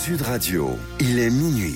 Sud Radio, il est minuit.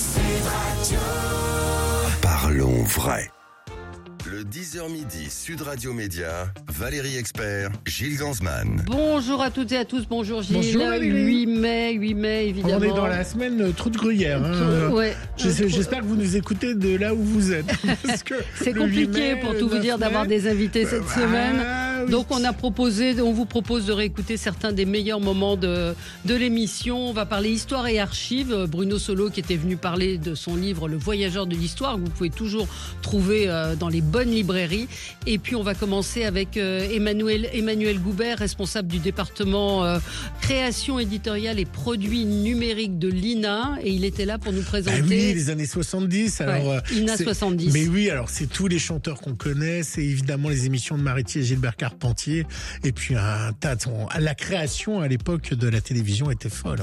Parlons vrai. Le 10h midi, Sud Radio Média, Valérie Expert, Gilles Gansman. Bonjour à toutes et à tous, bonjour Gilles. Bonjour Valérie. 8 mai évidemment. On est dans la semaine trou de gruyère. Ouais. J'espère que vous nous écoutez de là où vous êtes. Parce que c'est compliqué pour tout vous dire d'avoir des invités cette semaine. Oui. Donc on vous propose de réécouter certains des meilleurs moments de l'émission. On va parler histoire et archives. Bruno Solo qui était venu parler de son livre Le Voyageur de l'Histoire, que vous pouvez toujours trouver dans les bonnes librairies. Et puis on va commencer avec Emmanuel Goubert, responsable du département création éditoriale et produits numériques de l'INA, et il était là pour nous présenter. Oui, les années 70. Alors, INA 70. Mais oui, alors c'est tous les chanteurs qu'on connaît, c'est évidemment les émissions de Mariti et Gilbert Carpentier, et puis un tas de... La création à l'époque de la télévision était folle.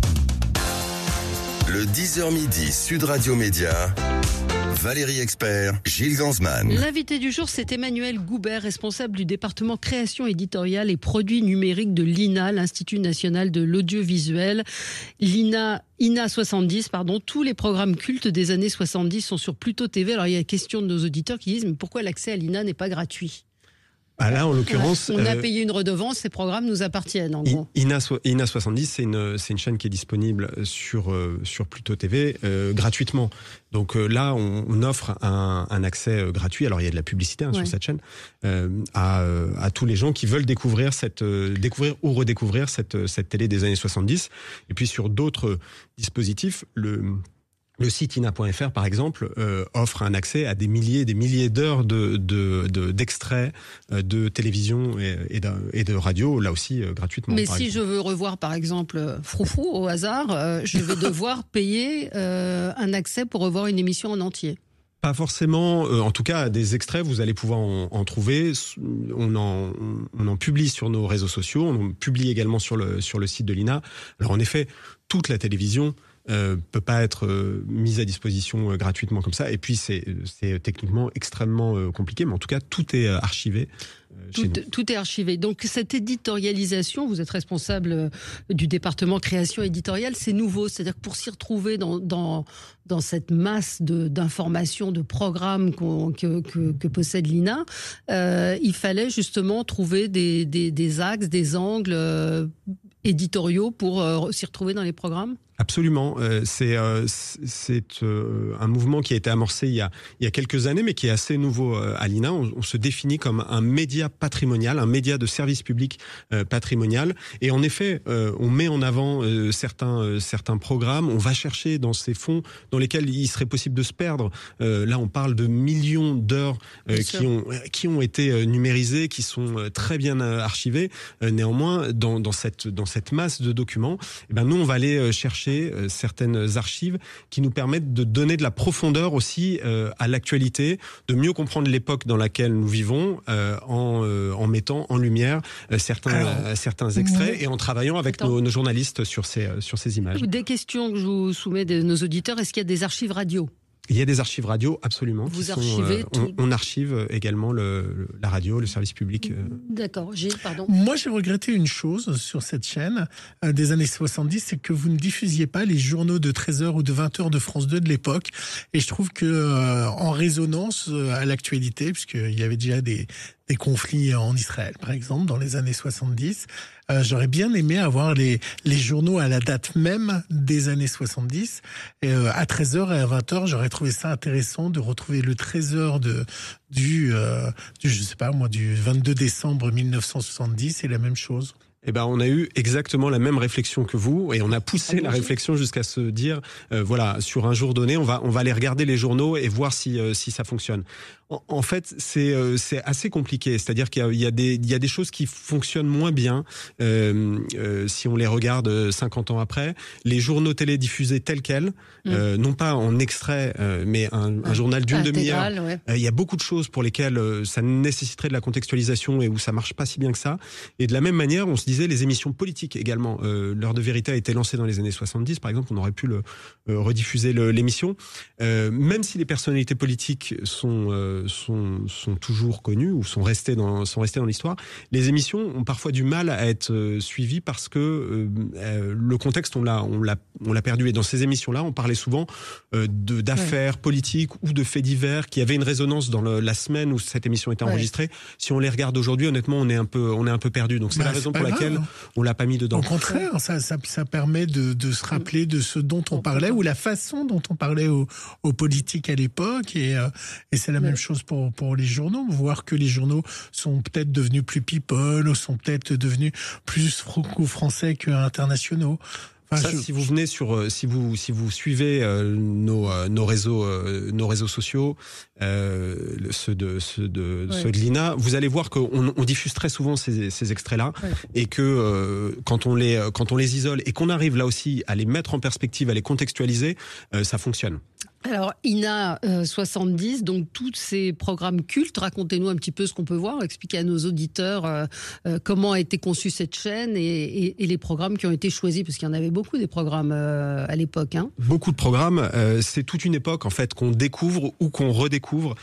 Le 10h midi, Sud Radio Média, Valérie Expert, Gilles Gansman. L'invité du jour, c'est Emmanuel Goubert, responsable du département création éditoriale et produits numériques de l'INA, l'Institut national de l'audiovisuel. INA 70, tous les programmes cultes des années 70 sont sur Pluto TV. Alors il y a une question de nos auditeurs qui disent, mais pourquoi l'accès à l'INA n'est pas gratuit ? Là, en l'occurrence, on a payé une redevance, ces programmes nous appartiennent, en gros. INA 70, c'est une chaîne qui est disponible sur Pluto TV gratuitement. Donc là, on offre un accès gratuit. Alors il y a de la publicité sur cette chaîne à tous les gens qui veulent découvrir ou redécouvrir cette télé des années 70. Et puis sur d'autres dispositifs, le site ina.fr, par exemple, offre un accès à des milliers d'heures d'extraits de télévision et de radio, là aussi gratuitement. Mais si je veux revoir, par exemple, Froufrou au hasard, je vais devoir payer un accès pour revoir une émission en entier. Pas forcément, en tout cas des extraits, vous allez pouvoir en trouver. On en publie sur nos réseaux sociaux, on en publie également sur le site de l'INA. Alors en effet, toute la télévision peut pas être mise à disposition gratuitement comme ça. Et puis c'est techniquement extrêmement compliqué, mais en tout cas tout est archivé. Tout est archivé. Donc cette éditorialisation, vous êtes responsable du département création éditoriale, c'est nouveau. C'est-à-dire que pour s'y retrouver dans cette masse d'informations, de programmes que possède l'INA, il fallait justement trouver des axes, des angles éditoriaux pour s'y retrouver dans les programmes. Absolument. C'est un mouvement qui a été amorcé il y a quelques années, mais qui est assez nouveau à l'INA. On se définit comme un média patrimonial, un média de service public patrimonial. Et en effet, on met en avant certains programmes. On va chercher dans ces fonds dans lesquels il serait possible de se perdre. Là, on parle de millions d'heures qui ont été numérisées, qui sont très bien archivées. Néanmoins, dans cette masse de documents, nous, on va aller chercher certaines archives qui nous permettent de donner de la profondeur aussi à l'actualité, de mieux comprendre l'époque dans laquelle nous vivons en mettant en lumière certains extraits et en travaillant avec nos journalistes sur ces images. Des questions que je vous soumets de nos auditeurs, est-ce qu'il y a des archives radio ? Il y a des archives radio, absolument. Vous archivez tout. On archive également la radio, le service public. D'accord, Gilles, pardon. Moi, j'ai regretté une chose sur cette chaîne des années 70, c'est que vous ne diffusiez pas les journaux de 13h ou de 20h de France 2 de l'époque. Et je trouve que en résonance à l'actualité, puisqu'il y avait déjà des conflits en Israël, par exemple, dans les années 70. J'aurais bien aimé avoir les journaux à la date même des années 70. Et à 13h et à 20h, j'aurais trouvé ça intéressant de retrouver le 13h du 22 décembre 1970 et la même chose. On a eu exactement la même réflexion que vous et on a poussé la réflexion jusqu'à se dire sur un jour donné, on va aller regarder les journaux et voir si ça fonctionne. En fait, c'est assez compliqué. C'est-à-dire qu'il y a des choses qui fonctionnent moins bien si on les regarde 50 ans après. Les journaux télé diffusés tels quels, non pas en extrait, mais un journal d'une demi-heure. Il y a beaucoup de choses pour lesquelles ça nécessiterait de la contextualisation et où ça marche pas si bien que ça. Et de la même manière, on se disais, les émissions politiques également. L'heure de vérité a été lancée dans les années 70, par exemple, on aurait pu rediffuser l'émission. Même si les personnalités politiques sont toujours connues ou sont restées dans l'histoire, les émissions ont parfois du mal à être suivies parce que le contexte, on l'a perdu. Et dans ces émissions-là, on parlait souvent d'affaires politiques ou de faits divers qui avaient une résonance dans la semaine où cette émission était enregistrée. Si on les regarde aujourd'hui, honnêtement, on est un peu perdu. Donc c'est la raison pour laquelle on l'a pas mis dedans. Au contraire, ça permet de se rappeler de ce dont on parlait ou la façon dont on parlait aux politiques à l'époque. Et c'est la même chose pour les journaux. Voir que les journaux sont peut-être devenus plus people ou sont peut-être devenus plus franco-français qu'internationaux. Si vous venez si vous suivez nos réseaux sociaux, ceux de l'INA, vous allez voir qu'on diffuse très souvent ces extraits-là, et que quand on les isole et qu'on arrive là aussi à les mettre en perspective, à les contextualiser, ça fonctionne. Alors, INA 70, donc tous ces programmes cultes, racontez-nous un petit peu ce qu'on peut voir, expliquez à nos auditeurs comment a été conçue cette chaîne et les programmes qui ont été choisis, parce qu'il y en avait beaucoup des programmes à l'époque. Beaucoup de programmes, c'est toute une époque en fait qu'on découvre ou qu'on redécouvre.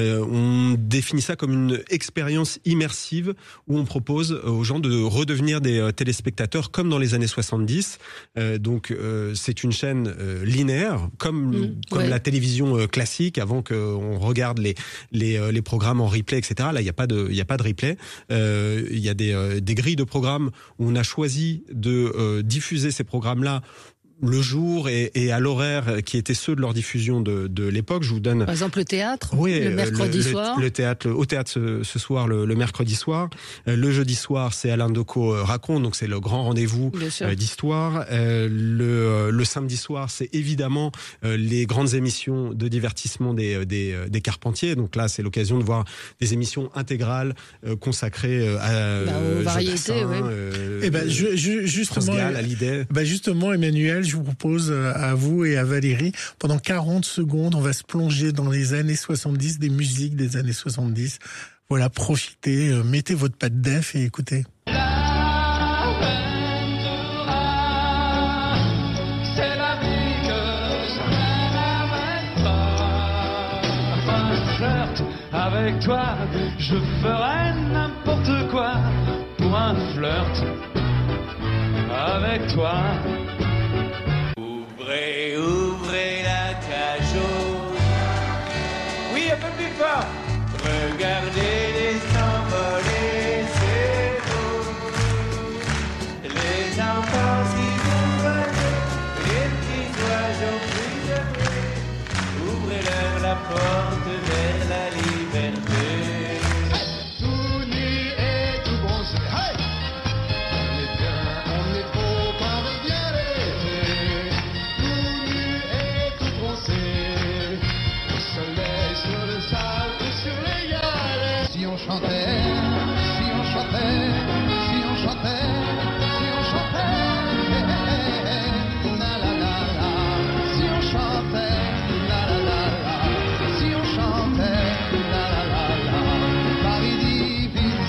On définit ça comme une expérience immersive où on propose aux gens de redevenir des téléspectateurs comme dans les années 70. Donc c'est une chaîne linéaire, comme la télévision classique, avant qu'on regarde les programmes en replay, etc. Là, il y a pas de replay. Il y a des grilles de programmes où on a choisi de diffuser ces programmes-là le jour et à l'horaire qui étaient ceux de leur diffusion de l'époque. Je vous donne par exemple le théâtre, le mercredi soir. Le théâtre, au théâtre ce soir, le mercredi soir. Le jeudi soir, c'est Alain Decaux raconte, donc c'est le grand rendez-vous d'histoire. Le samedi soir, c'est évidemment les grandes émissions de divertissement des Carpentiers. Donc là, c'est l'occasion de voir des émissions intégrales consacrées aux variétés. Justement, à l'idée. Justement, Emmanuel, je vous propose à vous et à Valérie, pendant 40 secondes, on va se plonger dans les années 70, des musiques des années 70. Voilà, profitez, mettez votre patte def et écoutez. Avec toi, je ferai n'importe quoi pour un flirt avec toi. Ouvrez la cage aux... Oui, un peu plus fort. Regardez les s'envoler, c'est beau. Les enfants si vous voyez, les petits oiseaux prisonniers. Ouvrez-leur la porte vers la liberté. Tout nu et tout bronzé. Hey! On est bien, on est beau quand on vient l'été. Tout nu et tout bronzé. Au soleil sur le sable et sur les galets. Si on chantait, si on chantait, si on chantait, si on chantait, la la la la. Si on chantait, la la la la. Si on chantait, la la la la. Paris divine,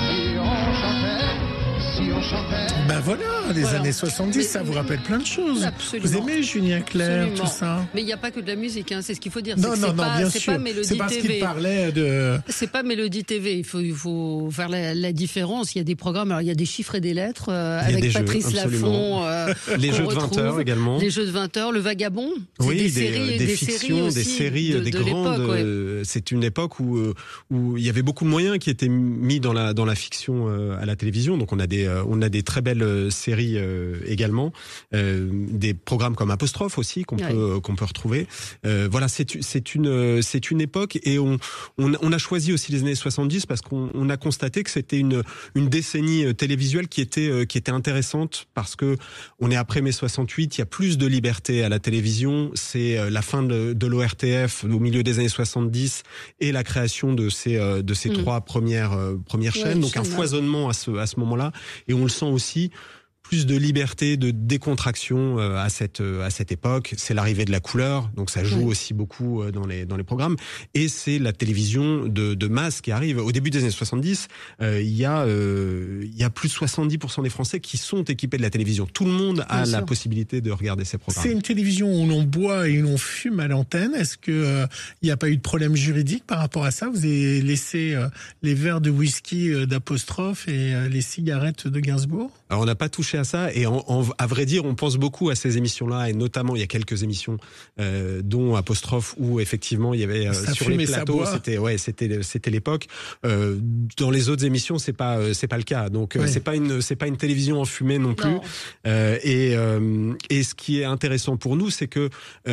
si on chantait. Ben voilà, les années 70, ça vous rappelle plein de choses. Absolument. Vous aimez Julien Clerc, Absolument. tout ça? Mais il n'y a pas que de la musique, c'est ce qu'il faut dire. Non, bien c'est sûr. pas Mélodie c'est parce TV. qu'il parlait de... C'est pas Mélodie TV. Il faut faire la différence. Il y a des programmes, alors il y a des chiffres et des lettres avec Patrice Laffont. Les jeux de 20h également. Les jeux de 20h, le Vagabond. Oui, des fictions, des séries, des grandes. C'est une époque où il y avait beaucoup de moyens qui étaient mis dans la fiction à la télévision. Donc on a des très belles séries également, des programmes comme Apostrophe aussi qu'on peut retrouver. Voilà, c'est une époque, et on a choisi aussi les années 70 parce qu'on a constaté que c'était une décennie télévisuelle qui était intéressante, parce que on est après mai 68, il y a plus de liberté à la télévision, c'est la fin de l'ORTF au milieu des années 70 et la création de ces trois premières chaînes, donc un foisonnement à ce moment-là, et on le sent aussi plus de liberté, de décontraction à cette époque. C'est l'arrivée de la couleur, donc ça joue aussi beaucoup dans les programmes. Et c'est la télévision de masse qui arrive. Au début des années 70, il y a plus de 70% des Français qui sont équipés de la télévision. Tout le monde a la possibilité de regarder ces programmes. C'est une télévision où l'on boit et où l'on fume à l'antenne. Est-ce que il n'y a pas eu de problème juridique par rapport à ça? Vous avez laissé les verres de whisky d'Apostrophe et les cigarettes de Gainsbourg? Alors on n'a pas touché à ça et à vrai dire on pense beaucoup à ces émissions-là et notamment il y a quelques émissions dont Apostrophe où effectivement il y avait sur les plateaux c'était l'époque. Dans les autres émissions c'est pas le cas donc c'est pas une télévision enfumée non plus. Et ce qui est intéressant pour nous c'est que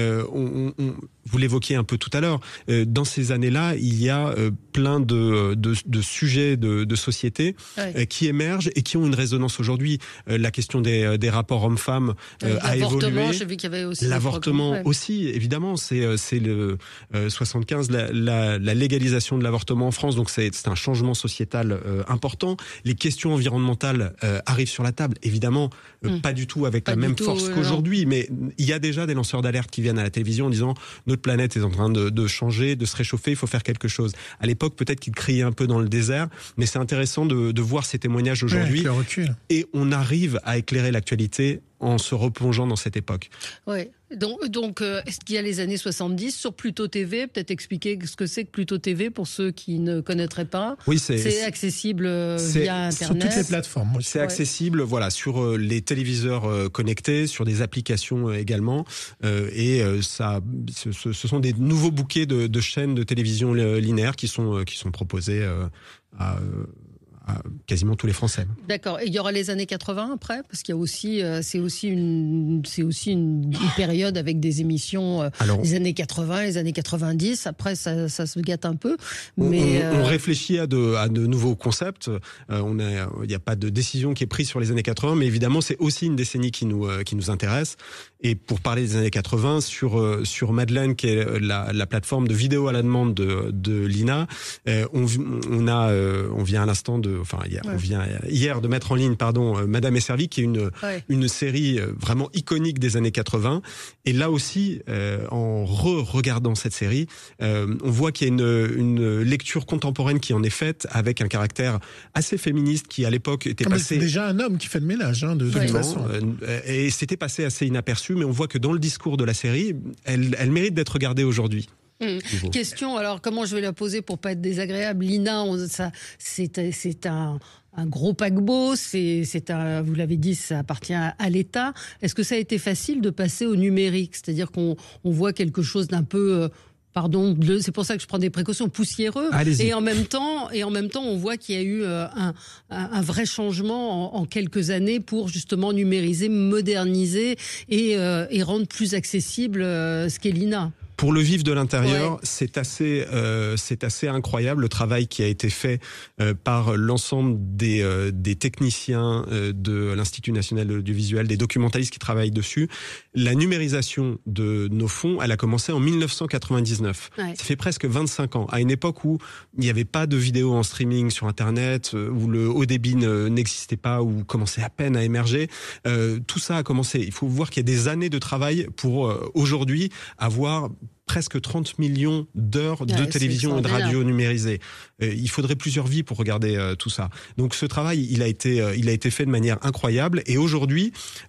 vous l'évoquiez un peu tout à l'heure, dans ces années-là il y a plein de sujets de société qui émergent et qui ont une résonance aujourd'hui. La question des rapports hommes-femmes a évolué. L'avortement, j'ai vu qu'il y avait aussi l'avortement aussi, évidemment, c'est le 75 la légalisation de l'avortement en France, donc c'est un changement sociétal important. Les questions environnementales arrivent sur la table, évidemment, pas du tout avec la même force qu'aujourd'hui, mais il y a déjà des lanceurs d'alerte qui viennent à la télévision en disant notre planète est en train de changer, de se réchauffer, il faut faire quelque chose. À l'époque, peut-être qu'ils criaient un peu dans le désert, mais c'est intéressant de voir ces témoignages aujourd'hui. Et on arrive à éclairer l'actualité en se replongeant dans cette époque. Oui. Donc est-ce qu'il y a les années 70 sur Pluto TV? Peut-être expliquer ce que c'est que Pluto TV pour ceux qui ne connaîtraient pas. Oui, c'est accessible via Internet. Sur toutes les plateformes. C'est accessible, voilà, sur les téléviseurs connectés, sur des applications également. Ce sont des nouveaux bouquets de chaînes de télévision linéaires qui sont proposés à quasiment tous les Français. D'accord. Et il y aura les années 80 après, parce qu'il y a aussi, c'est aussi une période avec des émissions les années 80, les années 90. Après, ça se gâte un peu. Mais on réfléchit à de nouveaux concepts. Il n'y a pas de décision qui est prise sur les années 80, mais évidemment, c'est aussi une décennie qui nous intéresse. Et pour parler des années 80, sur Madeleine, qui est la plateforme de vidéo à la demande de l'INA, on vient à l'instant on vient hier de mettre en ligne, Madame est servie, qui est une série vraiment iconique des années 80. Et là aussi, en regardant cette série, on voit qu'il y a une lecture contemporaine qui en est faite avec un caractère assez féministe qui à l'époque était passé. C'est déjà un homme qui fait le ménage, de toute façon. Et c'était passé assez inaperçu, mais on voit que dans le discours de la série, elle mérite d'être regardée aujourd'hui. Question, alors comment je vais la poser pour pas être désagréable? L'INA, c'est un gros paquebot, vous l'avez dit, ça appartient à l'État. Est-ce que ça a été facile de passer au numérique? C'est-à-dire qu'on voit quelque chose d'un peu... c'est pour ça que je prends des précautions, poussiéreux. Allez-y. Et en même temps, on voit qu'il y a eu un vrai changement en quelques années pour justement numériser, moderniser et rendre plus accessible ce qu'est l'INA. Pour le vivre de l'intérieur, c'est assez incroyable le travail qui a été fait par l'ensemble des techniciens de l'Institut national de l'audiovisuel, des documentalistes qui travaillent dessus. La numérisation de nos fonds, elle a commencé en 1999. Ça fait presque 25 ans, à une époque où il n'y avait pas de vidéo en streaming sur Internet, où le haut débit n'existait pas, ou commençait à peine à émerger. Tout ça a commencé. Il faut voir qu'il y a des années de travail pour aujourd'hui avoir presque 30 millions d'heures de télévision et de radio numérisées. Il faudrait plusieurs vies pour regarder tout ça. Donc ce travail, il a été fait de manière incroyable. Et aujourd'hui,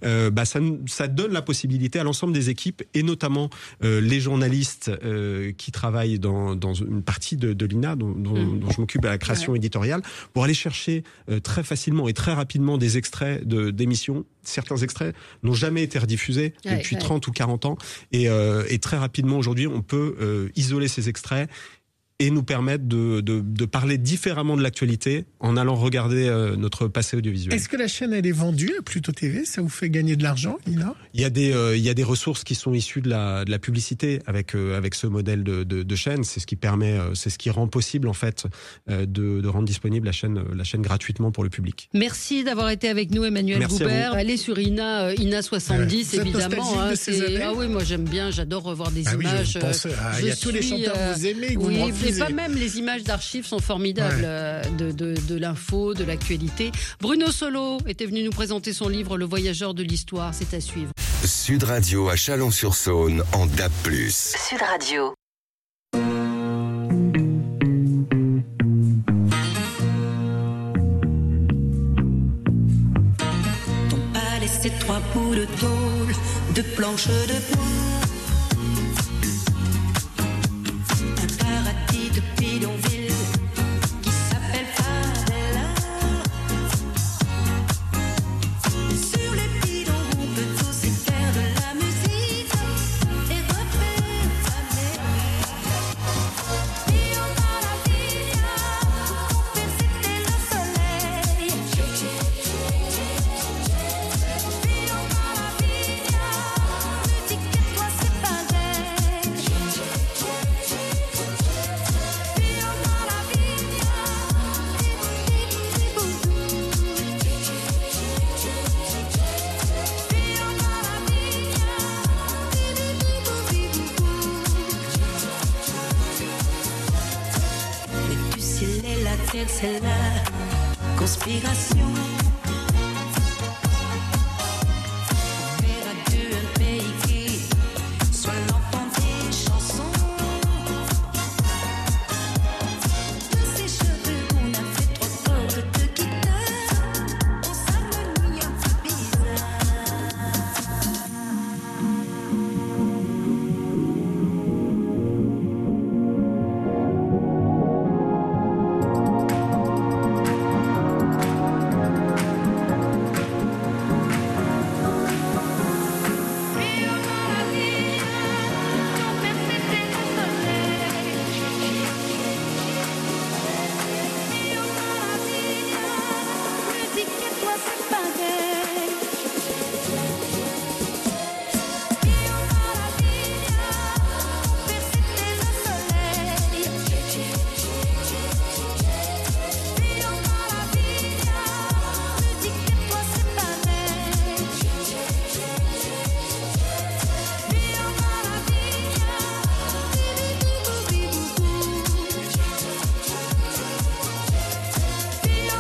ça donne la possibilité à l'ensemble des équipes, et notamment les journalistes qui travaillent dans une partie de l'INA, dont je m'occupe à la création éditoriale, pour aller chercher très facilement et très rapidement des extraits d'émissions. Certains extraits n'ont jamais été rediffusés depuis 30 ou 40 ans. Et très rapidement, aujourd'hui, on peut isoler ces extraits et nous permettre de parler différemment de l'actualité en allant regarder notre passé audiovisuel. Est-ce que la chaîne, elle est vendue à Pluto TV? Ça vous fait gagner de l'argent, Lina? Il y a des ressources qui sont issues de la publicité avec ce modèle de chaîne. C'est ce qui permet, c'est ce qui rend possible en fait de rendre disponible la chaîne gratuitement pour le public. Merci d'avoir été avec nous, Emmanuel Goubert. Allez sur INA 70 évidemment. De ces années. Ah oui, moi j'aime bien, j'adore revoir des images. Il y a tous les chanteurs que vous aimez, que vous me refilez. diffusé. pas même les images d'archives sont formidables, de l'info, de l'actualité. Bruno Solo était venu nous présenter son livre Le Voyageur de l'Histoire, c'est à suivre. Sud Radio à Chalon-sur-Saône en DAB+. Sud Radio. Ton palais, c'est 3 bouts de tôle, de planches de bois. Un paradis de bidonville qui s'appelle Favela. Sur les bidons, on peut aussi faire de la musique et refaire sa mère. Rio Maravilla, faire c'était le soleil. Rio Maravilla, musique et toi c'est pareil. Rio Maravilla, mais du ciel et la terre, c'est la conspiration. Faire à deux un pays qui soit l'enfant des chansons. De ces cheveux, on a fait 3 cordes de guitare. On s'harmonie un peu bizarre. Rio Maravilla, ton père c'était le soleil. Rio Maravilla, musique et toi c'est pareil. Rio Maravilla, ton père c'était le soleil. Rio Maravilla, musique et toi c'est pareil. Rio Maravilla, Rio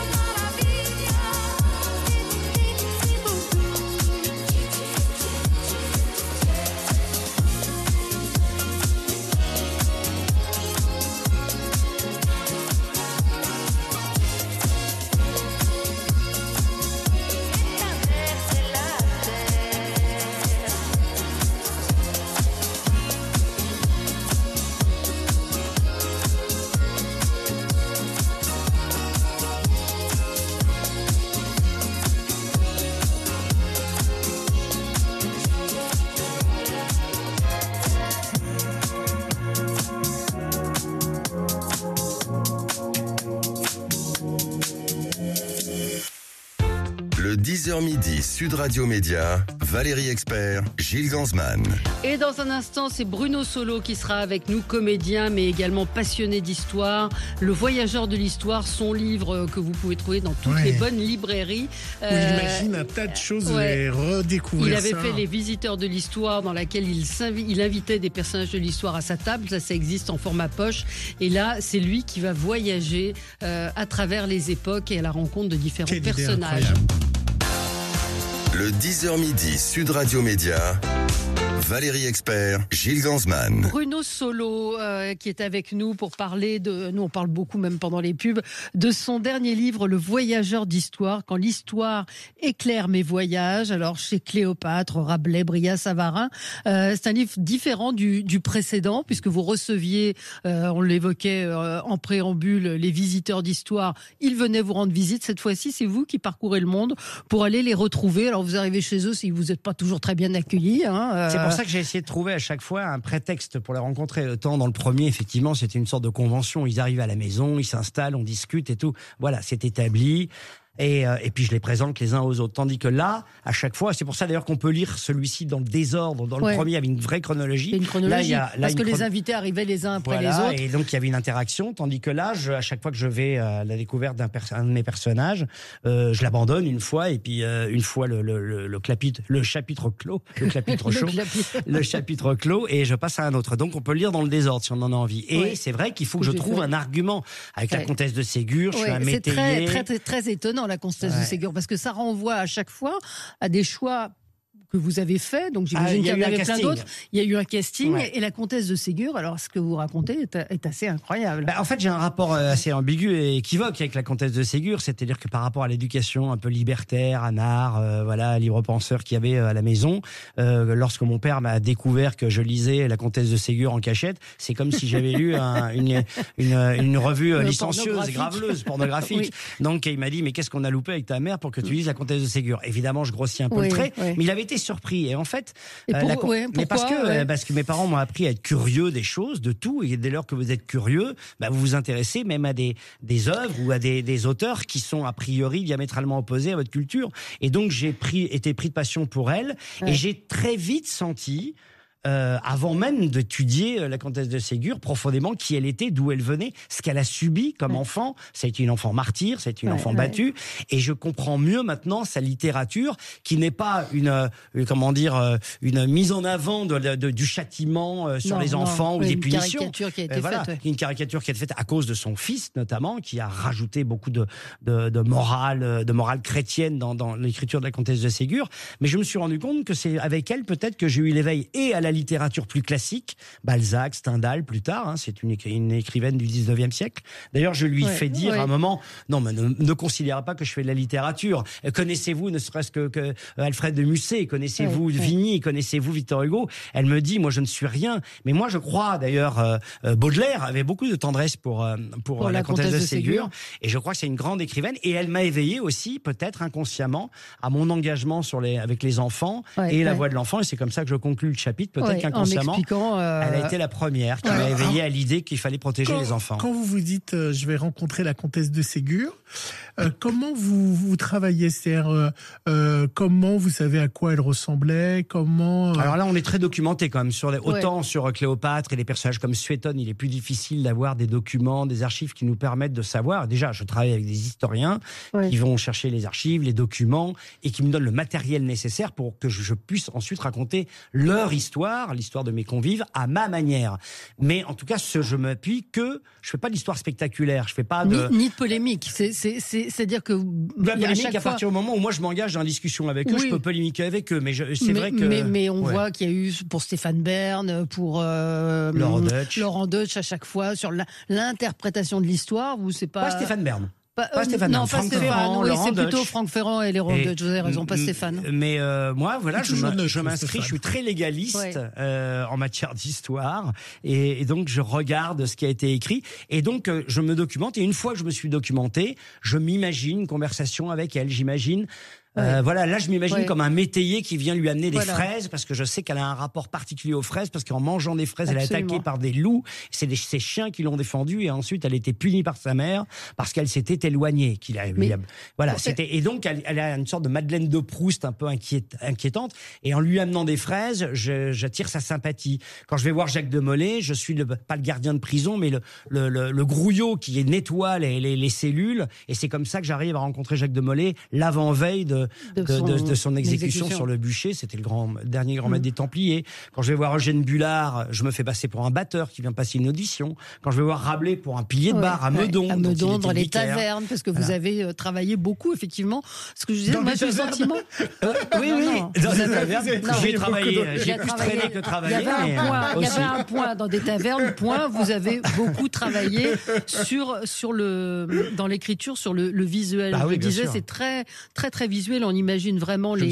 traverser la terre. Le 10h midi Sud Radio Média, Valérie Expert, Gilles Gansman. Et dans un instant, c'est Bruno Solo qui sera avec nous, comédien, mais également passionné d'histoire. Le Voyageur de l'Histoire, son livre que vous pouvez trouver dans toutes les bonnes librairies. Où il imagine un tas de choses et redécouvrir Il avait ça. fait Les Visiteurs de l'Histoire, dans laquelle il invitait des personnages de l'histoire à sa table. Ça existe en format poche. Et là, c'est lui qui va voyager à travers les époques et à la rencontre de différents Quelle idée personnages. incroyable. Le 10h midi Sud Radio Média, Valérie Expert, Gilles Gansman. Bruno Solo qui est avec nous pour parler de, nous on parle beaucoup même pendant les pubs, de son dernier livre Le Voyageur d'Histoire, quand l'histoire éclaire mes voyages. Alors chez Cléopâtre, Rabelais, Brillat, Savarin. C'est un livre différent du précédent puisque vous receviez, on l'évoquait en préambule, les visiteurs d'histoire. Ils venaient vous rendre visite. Cette fois-ci, c'est vous qui parcourez le monde pour aller les retrouver. Alors vous arrivez chez eux si vous n'êtes pas toujours très bien accueillis. C'est pour ça que j'ai essayé de trouver à chaque fois un prétexte pour les rencontrer. Autant dans le premier, effectivement, c'était une sorte de convention. Ils arrivent à la maison, ils s'installent, on discute et tout. Voilà, c'est établi. Et puis je les présente les uns aux autres. Tandis que là, à chaque fois, c'est pour ça d'ailleurs qu'on peut lire celui-ci dans le désordre, dans le premier avec une vraie chronologie. C'est une chronologie, Là, parce que les invités arrivaient les uns après les autres. Et donc il y avait une interaction, tandis que là, à chaque fois que je vais à la découverte d'un de mes personnages, je l'abandonne une fois, et puis une fois le chapitre clos, le chapitre chaud, le chapitre clos, et je passe à un autre. Donc on peut le lire dans le désordre si on en a envie. Et c'est vrai qu'il faut que je trouve un argument. Avec la comtesse de Ségur, je suis un métayer. C'est très étonnant, la comtesse de Ségur, parce que ça renvoie à chaque fois à des choix que vous avez fait, donc j'imagine qu'il y en avait plein d'autres. Il y a eu un casting, et la comtesse de Ségur, alors ce que vous racontez est assez incroyable. En fait, j'ai un rapport assez ambigu et équivoque avec la comtesse de Ségur, c'est-à-dire que par rapport à l'éducation un peu libertaire, anard, libre penseur qu'il y avait à la maison, lorsque mon père m'a découvert que je lisais la comtesse de Ségur en cachette, c'est comme si j'avais lu une revue licencieuse et graveleuse, pornographique. Donc il m'a dit, mais qu'est-ce qu'on a loupé avec ta mère pour que tu lises la comtesse de Ségur? Évidemment, je grossis un peu le trait, mais il avait été surpris. Et en fait, parce que mes parents m'ont appris à être curieux des choses, de tout, et dès lors que vous êtes curieux, vous vous intéressez même à des œuvres ou à des auteurs qui sont a priori diamétralement opposés à votre culture. Et donc j'ai été pris de passion pour elle, et j'ai très vite senti, avant même d'étudier la comtesse de Ségur, profondément qui elle était, d'où elle venait, ce qu'elle a subi comme enfant. Ça a été une enfant martyre, ça a été une enfant battue, et je comprends mieux maintenant sa littérature, qui n'est pas une mise en avant du châtiment sur les enfants ou des punitions. Une caricature qui a été faite. Une caricature qui a été faite à cause de son fils notamment, qui a rajouté beaucoup de morale chrétienne dans l'écriture de la comtesse de Ségur. Mais je me suis rendu compte que c'est avec elle peut-être que j'ai eu l'éveil et à la littérature plus classique, Balzac, Stendhal plus tard, c'est une écrivaine du 19e siècle. D'ailleurs, je lui fais dire à un moment, non, mais ne considérez pas que je fais de la littérature. Connaissez-vous ne serait-ce que Alfred de Musset, connaissez-vous Vigny, connaissez-vous Victor Hugo? Elle me dit, moi je ne suis rien. Mais moi je crois, d'ailleurs, Baudelaire avait beaucoup de tendresse pour la comtesse de Ségur, et je crois que c'est une grande écrivaine, et elle m'a éveillé aussi, peut-être inconsciemment, à mon engagement avec les enfants et la voix de l'enfant, et c'est comme ça que je conclus le chapitre. Peut-être qu'inconsciemment, elle a été la première qui m'a éveillé à l'idée qu'il fallait protéger les enfants. Quand vous vous dites je vais rencontrer la comtesse de Ségur, comment vous travaillez? C'est-à-dire, comment vous savez à quoi elle ressemblait? Alors là, on est très documenté quand même. Autant sur Cléopâtre et les personnages comme Suétone, il est plus difficile d'avoir des documents, des archives qui nous permettent de savoir. Déjà, je travaille avec des historiens qui vont chercher les archives, les documents, et qui me donnent le matériel nécessaire pour que je puisse ensuite raconter leur histoire, l'histoire de mes convives, à ma manière. Mais en tout cas, je m'appuie je fais pas d'histoire spectaculaire, je fais pas ni de polémique. C'est-à-dire que la polémique à partir du moment où moi je m'engage dans la discussion avec eux, je peux polémiquer avec eux. Mais c'est vrai que mais on voit qu'il y a eu pour Stéphane Bern, pour Laurent Deutsch à chaque fois sur l'interprétation de l'histoire. Ou c'est pas Stéphane Bern. Pas Stéphane. Non, pas Stéphane. Oui, c'est plutôt Franck Ferrand et Laurent Deutsch. Vous avez raison, pas Stéphane. Mais moi, voilà, je m'inscris. Je suis très légaliste en matière d'histoire, et donc je regarde ce qui a été écrit, et donc je me documente. Et une fois que je me suis documenté, je m'imagine une conversation avec elle. J'imagine. Là je m'imagine comme un métayer qui vient lui amener des fraises, parce que je sais qu'elle a un rapport particulier aux fraises, parce qu'en mangeant des fraises, elle est attaquée par des loups, c'est ces chiens qui l'ont défendue, et ensuite elle a été punie par sa mère parce qu'elle s'était éloignée. Et donc elle a une sorte de Madeleine de Proust un peu inquiétante, et en lui amenant des fraises, j'attire sa sympathie. Quand je vais voir Jacques de Molay, je suis pas le gardien de prison, mais le grouillot qui nettoie les cellules, et c'est comme ça que j'arrive à rencontrer Jacques de Molay l'avant-veille de son exécution sur le bûcher. C'était le dernier grand maître des Templiers. Quand je vais voir Eugène Bullard, je me fais passer pour un batteur qui vient passer une audition. Quand je vais voir Rabelais pour un pilier de bar à Meudon. À Meudon, dans les tavernes, parce que vous avez travaillé beaucoup, effectivement. Ce que je disais, moi, j'ai le sentiment. Oui. Dans les tavernes, j'ai travaillé. J'ai plus traîné que travaillé. Il y avait un point dans des tavernes, vous avez beaucoup travaillé dans l'écriture, sur le visuel. Je disais, c'est très, très, très visuel. visuel, on imagine vraiment on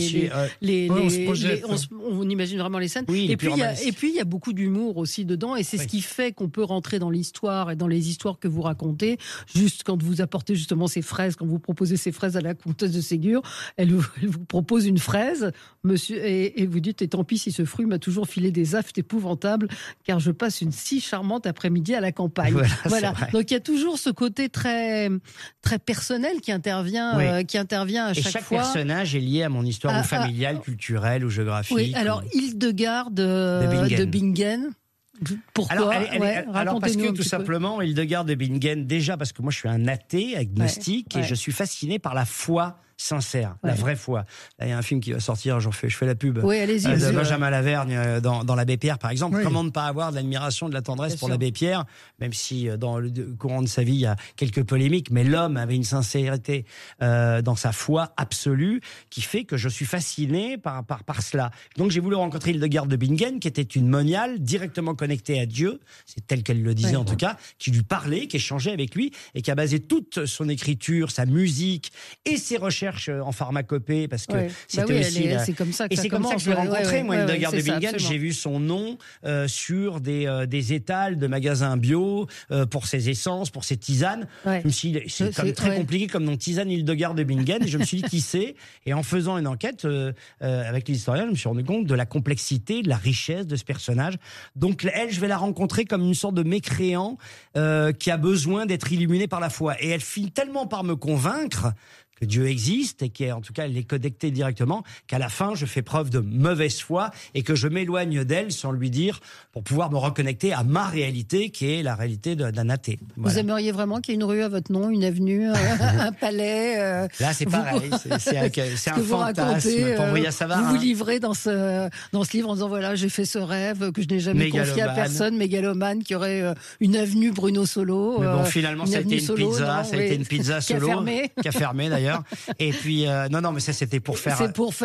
se projette. On imagine vraiment les scènes. Oui, et puis il y a beaucoup d'humour aussi dedans, et c'est ce qui fait qu'on peut rentrer dans l'histoire et dans les histoires que vous racontez. Juste quand vous apportez justement ces fraises, quand vous proposez ces fraises à la comtesse de Ségur, elle vous propose une fraise, monsieur, et vous dites, et tant pis si ce fruit m'a toujours filé des affres épouvantables, car je passe une si charmante après-midi à la campagne. Voilà. Donc il y a toujours ce côté très très personnel qui intervient à chaque fois. Et chaque personnage est lié à mon histoire ou familiale, culturelle ou géographique. Oui, alors Hildegarde de Bingen. Pourquoi? Alors parce que tout simplement, Hildegarde de Bingen, déjà parce que moi je suis un athée agnostique et je suis fasciné par la foi sincère, la vraie foi. Là, il y a un film qui va sortir, je fais la pub, de Benjamin Lavergne dans l'Abbé Pierre, par exemple. Comment ne pas avoir de l'admiration, de la tendresse pour l'Abbé Pierre, même si dans le courant de sa vie, il y a quelques polémiques, mais l'homme avait une sincérité dans sa foi absolue qui fait que je suis fasciné par cela. Donc j'ai voulu rencontrer Hildegarde de Bingen, qui était une moniale directement connectée à Dieu, c'est tel qu'elle le disait en tout cas, qui lui parlait, qui échangeait avec lui et qui a basé toute son écriture, sa musique et ses recherches en pharmacopée, parce que c'était aussi c'est comme ça que je l'ai rencontré, moi, Hildegarde de Bingen. J'ai vu son nom sur des étals de magasins bio pour ses essences, pour ses tisanes. Je me suis dit, c'est quand même très compliqué comme nom, tisane Hildegarde de Bingen, et je me suis dit qui c'est, et en faisant une enquête avec les historiens, je me suis rendu compte de la complexité, de la richesse de ce personnage. Donc elle, je vais la rencontrer comme une sorte de mécréant qui a besoin d'être illuminé par la foi, et elle finit tellement par me convaincre que Dieu existe et qu'en tout cas elle est connectée directement, qu'à la fin je fais preuve de mauvaise foi et que je m'éloigne d'elle sans lui dire, pour pouvoir me reconnecter à ma réalité qui est la réalité d'un athée. Vous aimeriez vraiment qu'il y ait une rue à votre nom, une avenue, un palais Là c'est pareil, c'est un fantasme pour Bria Savard. Vous vous livrez dans ce livre en disant voilà, j'ai fait ce rêve que je n'ai jamais confié à personne, mégalomane, qui aurait une avenue Bruno Solo. Mais bon, finalement ça a été une pizza Solo qui a fermé d'ailleurs. Et puis non mais ça c'était pour faire. C'est pour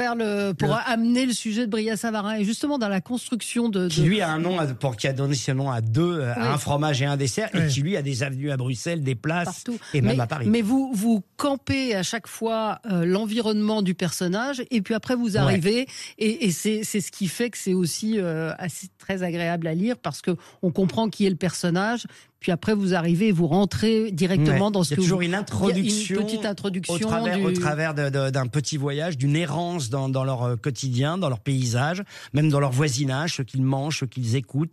amener le sujet de Bria Savarin, et justement dans la construction qui lui a un nom qui a donné ce nom à deux, à un fromage et un dessert, et qui lui a des avenues à Bruxelles, des places partout, et même à Paris. Mais vous campez à chaque fois l'environnement du personnage, et puis après vous arrivez et c'est ce qui fait que c'est aussi assez très agréable à lire, parce que on comprend qui est le personnage. Puis après, vous arrivez et vous rentrez directement dans ce que... Il y a toujours une introduction, une petite introduction au travers d'un petit voyage, d'une errance dans leur quotidien, dans leur paysage, même dans leur voisinage, ce qu'ils mangent, ce qu'ils écoutent,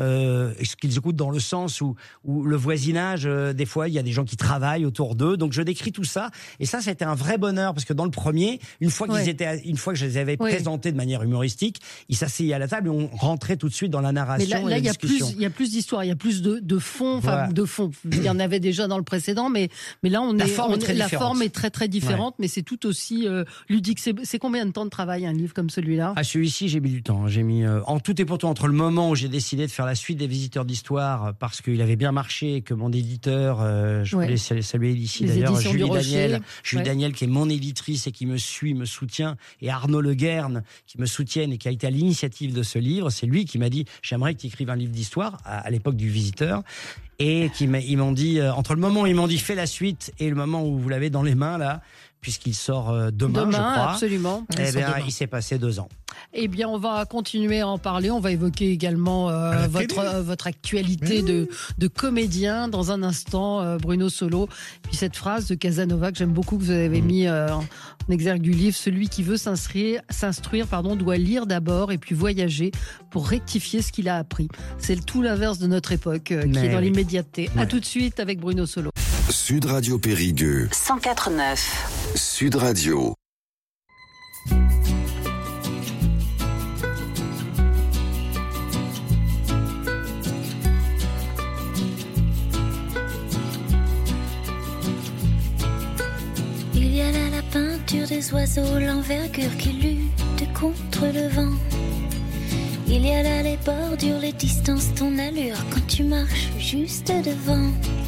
et ce qu'ils écoutent dans le sens où le voisinage, des fois, il y a des gens qui travaillent autour d'eux. Donc je décris tout ça, et ça a été un vrai bonheur, parce que dans le premier, une fois que je les avais présentés de manière humoristique, ils s'asseyaient à la table et on rentrait tout de suite dans la narration. Mais là, et la discussion. Il y a plus d'histoire, il y a plus de fond. De fond, il y en avait déjà dans le précédent, mais là la forme est très très différente, mais c'est tout aussi ludique. C'est combien de temps de travail un livre comme celui-là? Celui-ci, j'ai mis du temps. J'ai mis en tout et pour tout, entre le moment où j'ai décidé de faire la suite des Visiteurs d'Histoire, parce qu'il avait bien marché, que mon éditeur, je voulais saluer ici d'ailleurs Julie Daniel, qui est mon éditrice et qui me suit, me soutient, et Arnaud Le Guern qui me soutiennent et qui a été à l'initiative de ce livre. C'est lui qui m'a dit j'aimerais que tu écrives un livre d'histoire à l'époque du Visiteur. Et ils m'ont dit, entre le moment où ils m'ont dit fais la suite et le moment où vous l'avez dans les mains là, puisqu'il sort demain, je crois. Absolument. Il s'est passé 2 ans. Eh bien, on va continuer à en parler. On va évoquer également votre actualité de comédien dans un instant, Bruno Solo. Puis cette phrase de Casanova que j'aime beaucoup, que vous avez mis en exergue du livre: celui qui veut s'instruire, doit lire d'abord et puis voyager pour rectifier ce qu'il a appris. C'est tout l'inverse de notre époque, qui est dans l'immédiateté. À tout de suite avec Bruno Solo. Sud Radio Périgueux 104.9. Sud Radio. Il y a là la peinture des oiseaux, l'envergure qui lutte contre le vent. Il y a là les bordures, les distances, ton allure quand tu marches juste devant.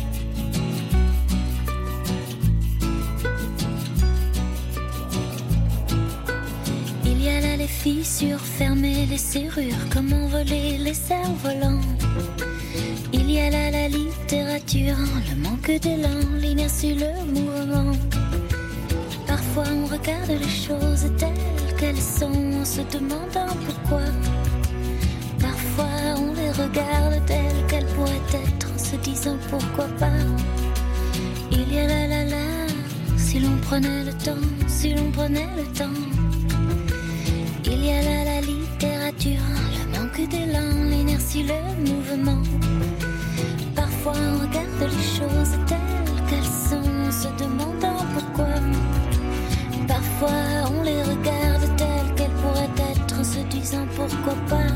Il y a là les fissures fermées, les serrures, comment voler les cerfs-volants. Il y a là la littérature, le manque d'élan, l'inertie, le mouvement. Parfois Parfois on regarde les choses telles qu'elles sont en se demandant pourquoi. Parfois on les regarde telles qu'elles pourraient être en se disant pourquoi pas. Il y a la, si l'on prenait le temps, si l'on prenait le temps. Il y a la littérature, le manque d'élan, l'inertie, le mouvement. Parfois on regarde les choses telles qu'elles sont en se demandant pourquoi. Parfois on les regarde telles qu'elles pourraient être en se disant pourquoi pas.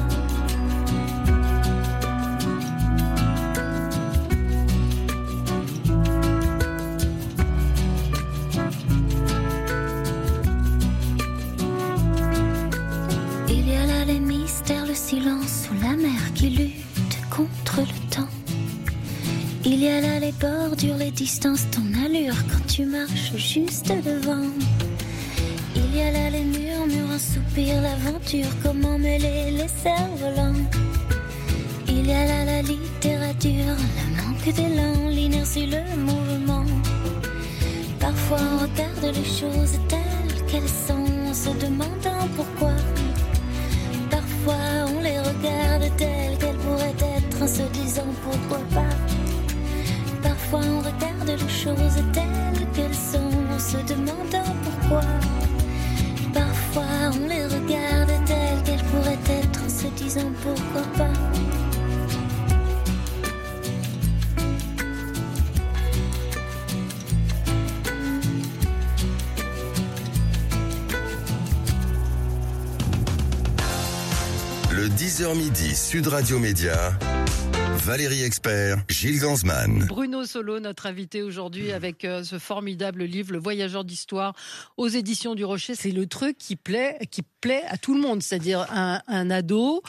Il y a là les mystères, le silence ou la mer qui lutte contre le temps. Il y a là les bordures, les distances, ton allure quand tu marches juste devant. Il y a là les murmures, un soupir, l'aventure, comment mêler les cerfs-volants. Il y a là la littérature, le manque d'élan, l'inertie, le mouvement. Parfois on regarde les choses telles qu'elles sont en se demandant pourquoi. Parfois on les regarde telles qu'elles pourraient être en se disant pourquoi pas. Parfois on regarde les choses telles qu'elles sont en se demandant pourquoi. Parfois on les regarde telles qu'elles pourraient être en se disant pourquoi pas. Le 10h midi Sud Radio Média, Valérie Expert, Gilles Gansman. Bruno Solo, notre invité aujourd'hui avec ce formidable livre, Le Voyageur d'Histoire, aux éditions du Rocher. C'est le truc qui plaît à tout le monde, c'est-à-dire un ado,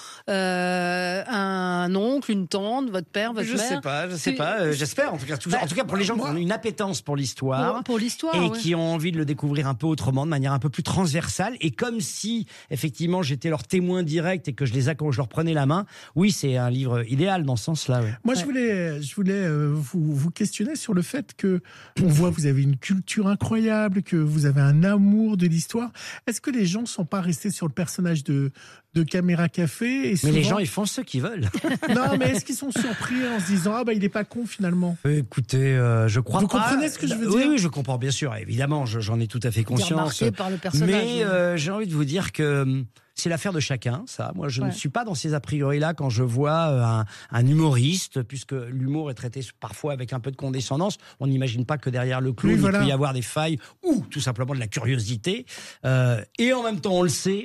un oncle, une tante, votre père, votre mère. Je sais pas, j'espère en tout cas pour les gens qui ont une appétence pour l'histoire, et qui ont envie de le découvrir un peu autrement, de manière un peu plus transversale, et comme si effectivement j'étais leur témoin direct et que je leur prenais la main. Oui, c'est un livre idéal dans ce sens-là. Ouais. Moi, je voulais vous questionner sur le fait que on voit vous avez une culture incroyable, que vous avez un amour de l'histoire. Est-ce que les gens ne sont pas restés sur le personnage de Caméra Café Mais les gens, ils font ce qu'ils veulent. Non, mais est-ce qu'ils sont surpris en se disant « Ah, il n'est pas con, finalement ». Écoutez, je crois pas... Vous comprenez ce que je veux dire ? Oui, je comprends, bien sûr. Évidemment, j'en ai tout à fait conscience. Remarqué par le personnage. Mais j'ai envie de vous dire que c'est l'affaire de chacun, ça. Moi, je ne suis pas dans ces a priori-là quand je vois un humoriste, puisque l'humour est traité parfois avec un peu de condescendance. On n'imagine pas que derrière le clown, il peut y avoir des failles ou tout simplement de la curiosité. Et en même temps, on le sait...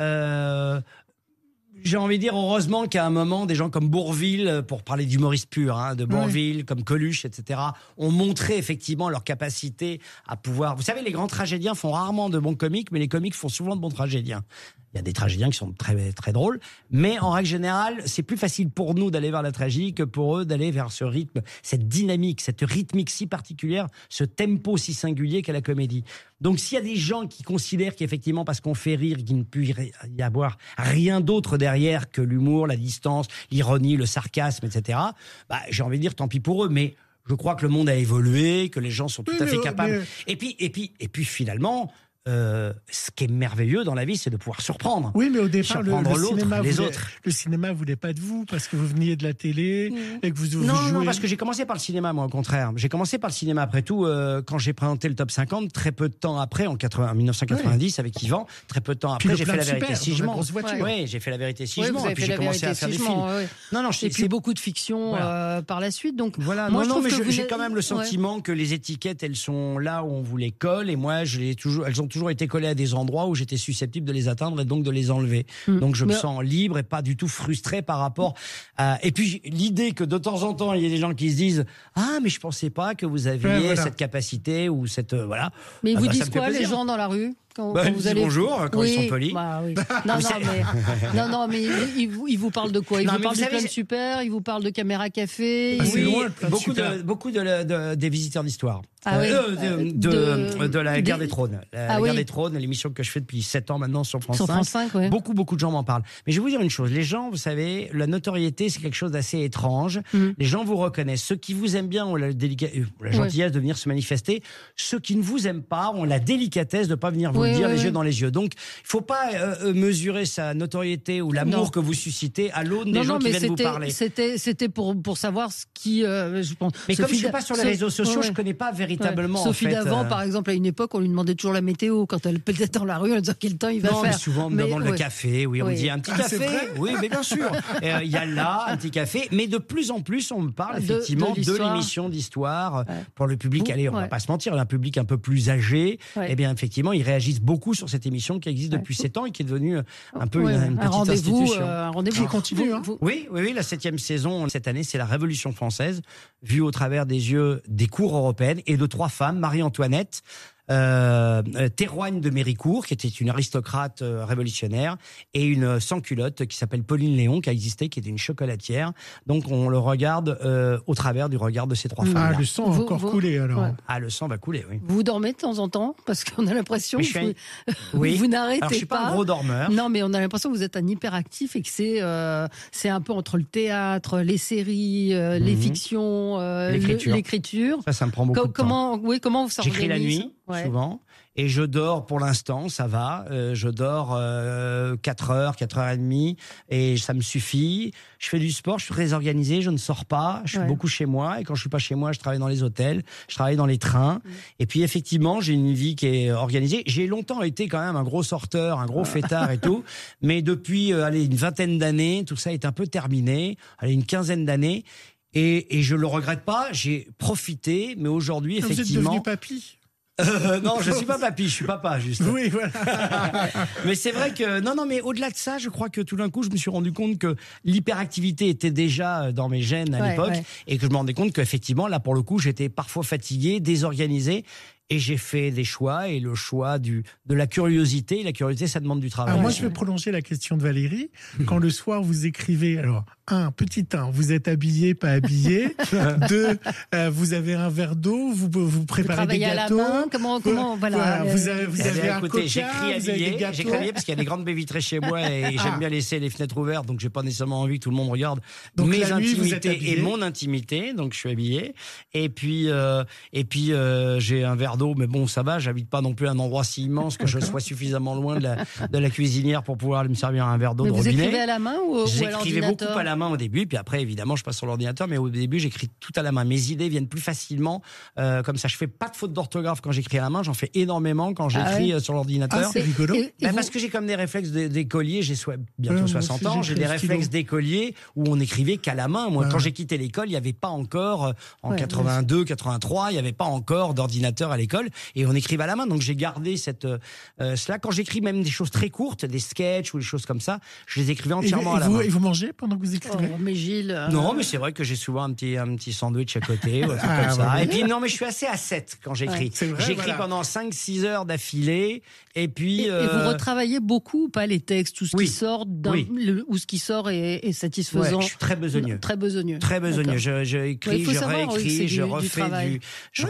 j'ai envie de dire, heureusement qu'à un moment, des gens comme Bourvil, pour parler d'humoriste pur, de Bourvil, comme Coluche, etc., ont montré effectivement leur capacité à pouvoir... Vous savez, les grands tragédiens font rarement de bons comiques, mais les comiques font souvent de bons tragédiens. Il y a des tragédiens qui sont très, très drôles, mais en règle générale, c'est plus facile pour nous d'aller vers la tragédie que pour eux d'aller vers ce rythme, cette dynamique, cette rythmique si particulière, ce tempo si singulier qu'est la comédie. Donc s'il y a des gens qui considèrent qu'effectivement, parce qu'on fait rire, qu'il ne peut y avoir rien d'autre derrière que l'humour, la distance, l'ironie, le sarcasme, etc., j'ai envie de dire tant pis pour eux, mais je crois que le monde a évolué, que les gens sont tout à fait capables. Et puis finalement... ce qui est merveilleux dans la vie, c'est de pouvoir surprendre. Oui, mais au départ, le cinéma voulait pas de vous parce que vous veniez de la télé et que vous jouez. Non, parce que j'ai commencé par le cinéma, moi, au contraire. J'ai commencé par le cinéma. Après tout, quand j'ai présenté le Top 50, très peu de temps après, en 1990, avec Yvan, très peu de temps après, j'ai fait La Vérité si je mens. Oui, j'ai fait La Vérité si je mens. Et puis j'ai commencé à faire des films. Et puis beaucoup de fiction par la suite. Donc, voilà. Moi, j'ai quand même le sentiment que les étiquettes, elles sont là où on vous les colle, et moi, elles ont toujours été collées à des endroits où j'étais susceptible de les atteindre et donc de les enlever. Donc je me sens libre et pas du tout frustré par rapport à... Et puis l'idée que de temps en temps il y ait des gens qui se disent « Ah, mais je pensais pas que vous aviez cette capacité ou cette... voilà ». Mais ils vous disent quoi les gens dans la rue ? quand Bah, vous dis allez. bonjour quand ils sont polis. Bah, oui. Non, mais il vous parle de quoi? Il Non, vous mais parle vous du savez, Plein de Super, il vous parle de Caméra Café. Ah, c'est Oui, loin, le Plein de beaucoup Super. des visiteurs d'histoire. Ah oui. De la Guerre des Trônes. La Ah Guerre oui. des Trônes, l'émission que je fais depuis 7 ans maintenant sur France Sur 5. France 5, ouais. Beaucoup de gens m'en parlent. Mais je vais vous dire une chose. Les gens, vous savez, la notoriété, c'est quelque chose d'assez étrange. Les gens vous reconnaissent. Ceux qui vous aiment bien ont la gentillesse de venir se manifester. Ceux qui ne vous aiment pas ont la délicatesse de ne pas venir vous le dire les yeux dans les yeux. Donc, il ne faut pas mesurer sa notoriété ou l'amour que vous suscitez à l'aune des gens qui viennent vous parler. C'était pour savoir ce qui, je pense. Mais comme je ne suis pas sur les réseaux sociaux, je ne connais pas véritablement. Sophie d'avant, par exemple, à une époque, on lui demandait toujours la météo quand elle était dans la rue, en disant quel temps il va faire. Mais souvent, on me demande le café. Oui, on me dit un petit café. Oui, mais bien sûr. Il y a là un petit café. Mais de plus en plus, on me parle effectivement de l'émission d'histoire pour le public. Allez, on va pas se mentir, un public un peu plus âgé. Eh bien, effectivement, ils réagissent beaucoup sur cette émission qui existe depuis 7 ans et qui est devenue un peu une petite institution. Un rendez-vous continue. Oui, la 7e saison cette année, c'est la Révolution française, vue au travers des yeux des cours européennes et de 3 femmes, Marie-Antoinette, Théroigne de Méricourt, qui était une aristocrate révolutionnaire, et une sans-culotte qui s'appelle Pauline Léon, qui a existé, qui était une chocolatière. Donc on le regarde au travers du regard de ces 3 femmes. Ah, le sang va encore couler alors. Ouais. Ah, le sang va couler, oui. Vous dormez de temps en temps? Parce qu'on a l'impression que oui. vous n'arrêtez pas. Alors, je suis pas un gros dormeur. Non, mais on a l'impression que vous êtes un hyperactif et que c'est un peu entre le théâtre, les séries, les fictions, l'écriture. Ça me prend beaucoup de temps. Comment vous s'organisez? J'écris la nuit, souvent. Et je dors, pour l'instant, ça va. Je dors 4 heures, 4h30, et ça me suffit. Je fais du sport, je suis très organisé, je ne sors pas, je suis beaucoup chez moi. Et quand je suis pas chez moi, je travaille dans les hôtels, je travaille dans les trains. Et puis effectivement, j'ai une vie qui est organisée. J'ai longtemps été quand même un gros sorteur, un gros fêtard et tout. Mais depuis une vingtaine d'années, tout ça est un peu terminé. Une quinzaine d'années. Et je le regrette pas, j'ai profité, mais aujourd'hui, effectivement... Vous êtes devenu papy? Non, je suis pas papy, je suis papa, juste. Oui, voilà. Mais c'est vrai que, non, mais au-delà de ça, je crois que tout d'un coup, je me suis rendu compte que l'hyperactivité était déjà dans mes gènes à l'époque, et que je me rendais compte qu'effectivement, là, pour le coup, j'étais parfois fatigué, désorganisé. Et j'ai fait des choix, et le choix de la curiosité. La curiosité, ça demande du travail. Alors moi, je vais prolonger la question de Valérie. Quand le soir, vous écrivez, alors, petit 1, vous êtes habillé, pas habillé. 2, vous avez un verre d'eau, vous préparez des gâteaux. À la main, comment voilà. Vous avez un coca, j'écris habillé parce qu'il y a des grandes baies vitrées chez moi et j'aime bien laisser les fenêtres ouvertes, donc j'ai pas nécessairement envie que tout le monde regarde donc mes intimités et mon intimité, donc je suis habillé. Et puis j'ai un verre d'eau, mais bon, ça va, j'habite pas non plus un endroit si immense que je sois suffisamment loin de la cuisinière pour pouvoir me servir un verre d'eau de robinet. Vous écrivez à la main ou à l'ordinateur? J'écrivais beaucoup à la main au début, puis après, évidemment, je passe sur l'ordinateur, mais au début, j'écris tout à la main. Mes idées viennent plus facilement, comme ça. Je fais pas de faute d'orthographe quand j'écris à la main, j'en fais énormément quand j'écris sur l'ordinateur. C'est rigolo. Parce que j'ai comme des réflexes d'écolier, j'ai bientôt 60 ans, j'ai des réflexes d'écolier où on écrivait qu'à la main. Moi, quand j'ai quitté l'école, il n'y avait pas encore, en 82, 83, il n'y avait pas encore d'ordinateur à l'école, et on écrivait à la main. Donc j'ai gardé cela. Quand j'écris même des choses très courtes, des sketchs ou des choses comme ça, je les écrivais entièrement à la main. Et vous mangez pendant que vous écrivez? Mais Gilles... Non, mais c'est vrai que j'ai souvent un petit sandwich à côté, ou un truc comme ça. Et puis non, mais je suis assez ascète quand j'écris. J'écris pendant 5-6 heures d'affilée, et puis... Et vous retravaillez beaucoup, pas les textes, tout ce qui sort ou ce qui sort est satisfaisant. Ouais, je suis très besogneux. Très besogneux. Très besogneux. Je écris, je réécris, je refais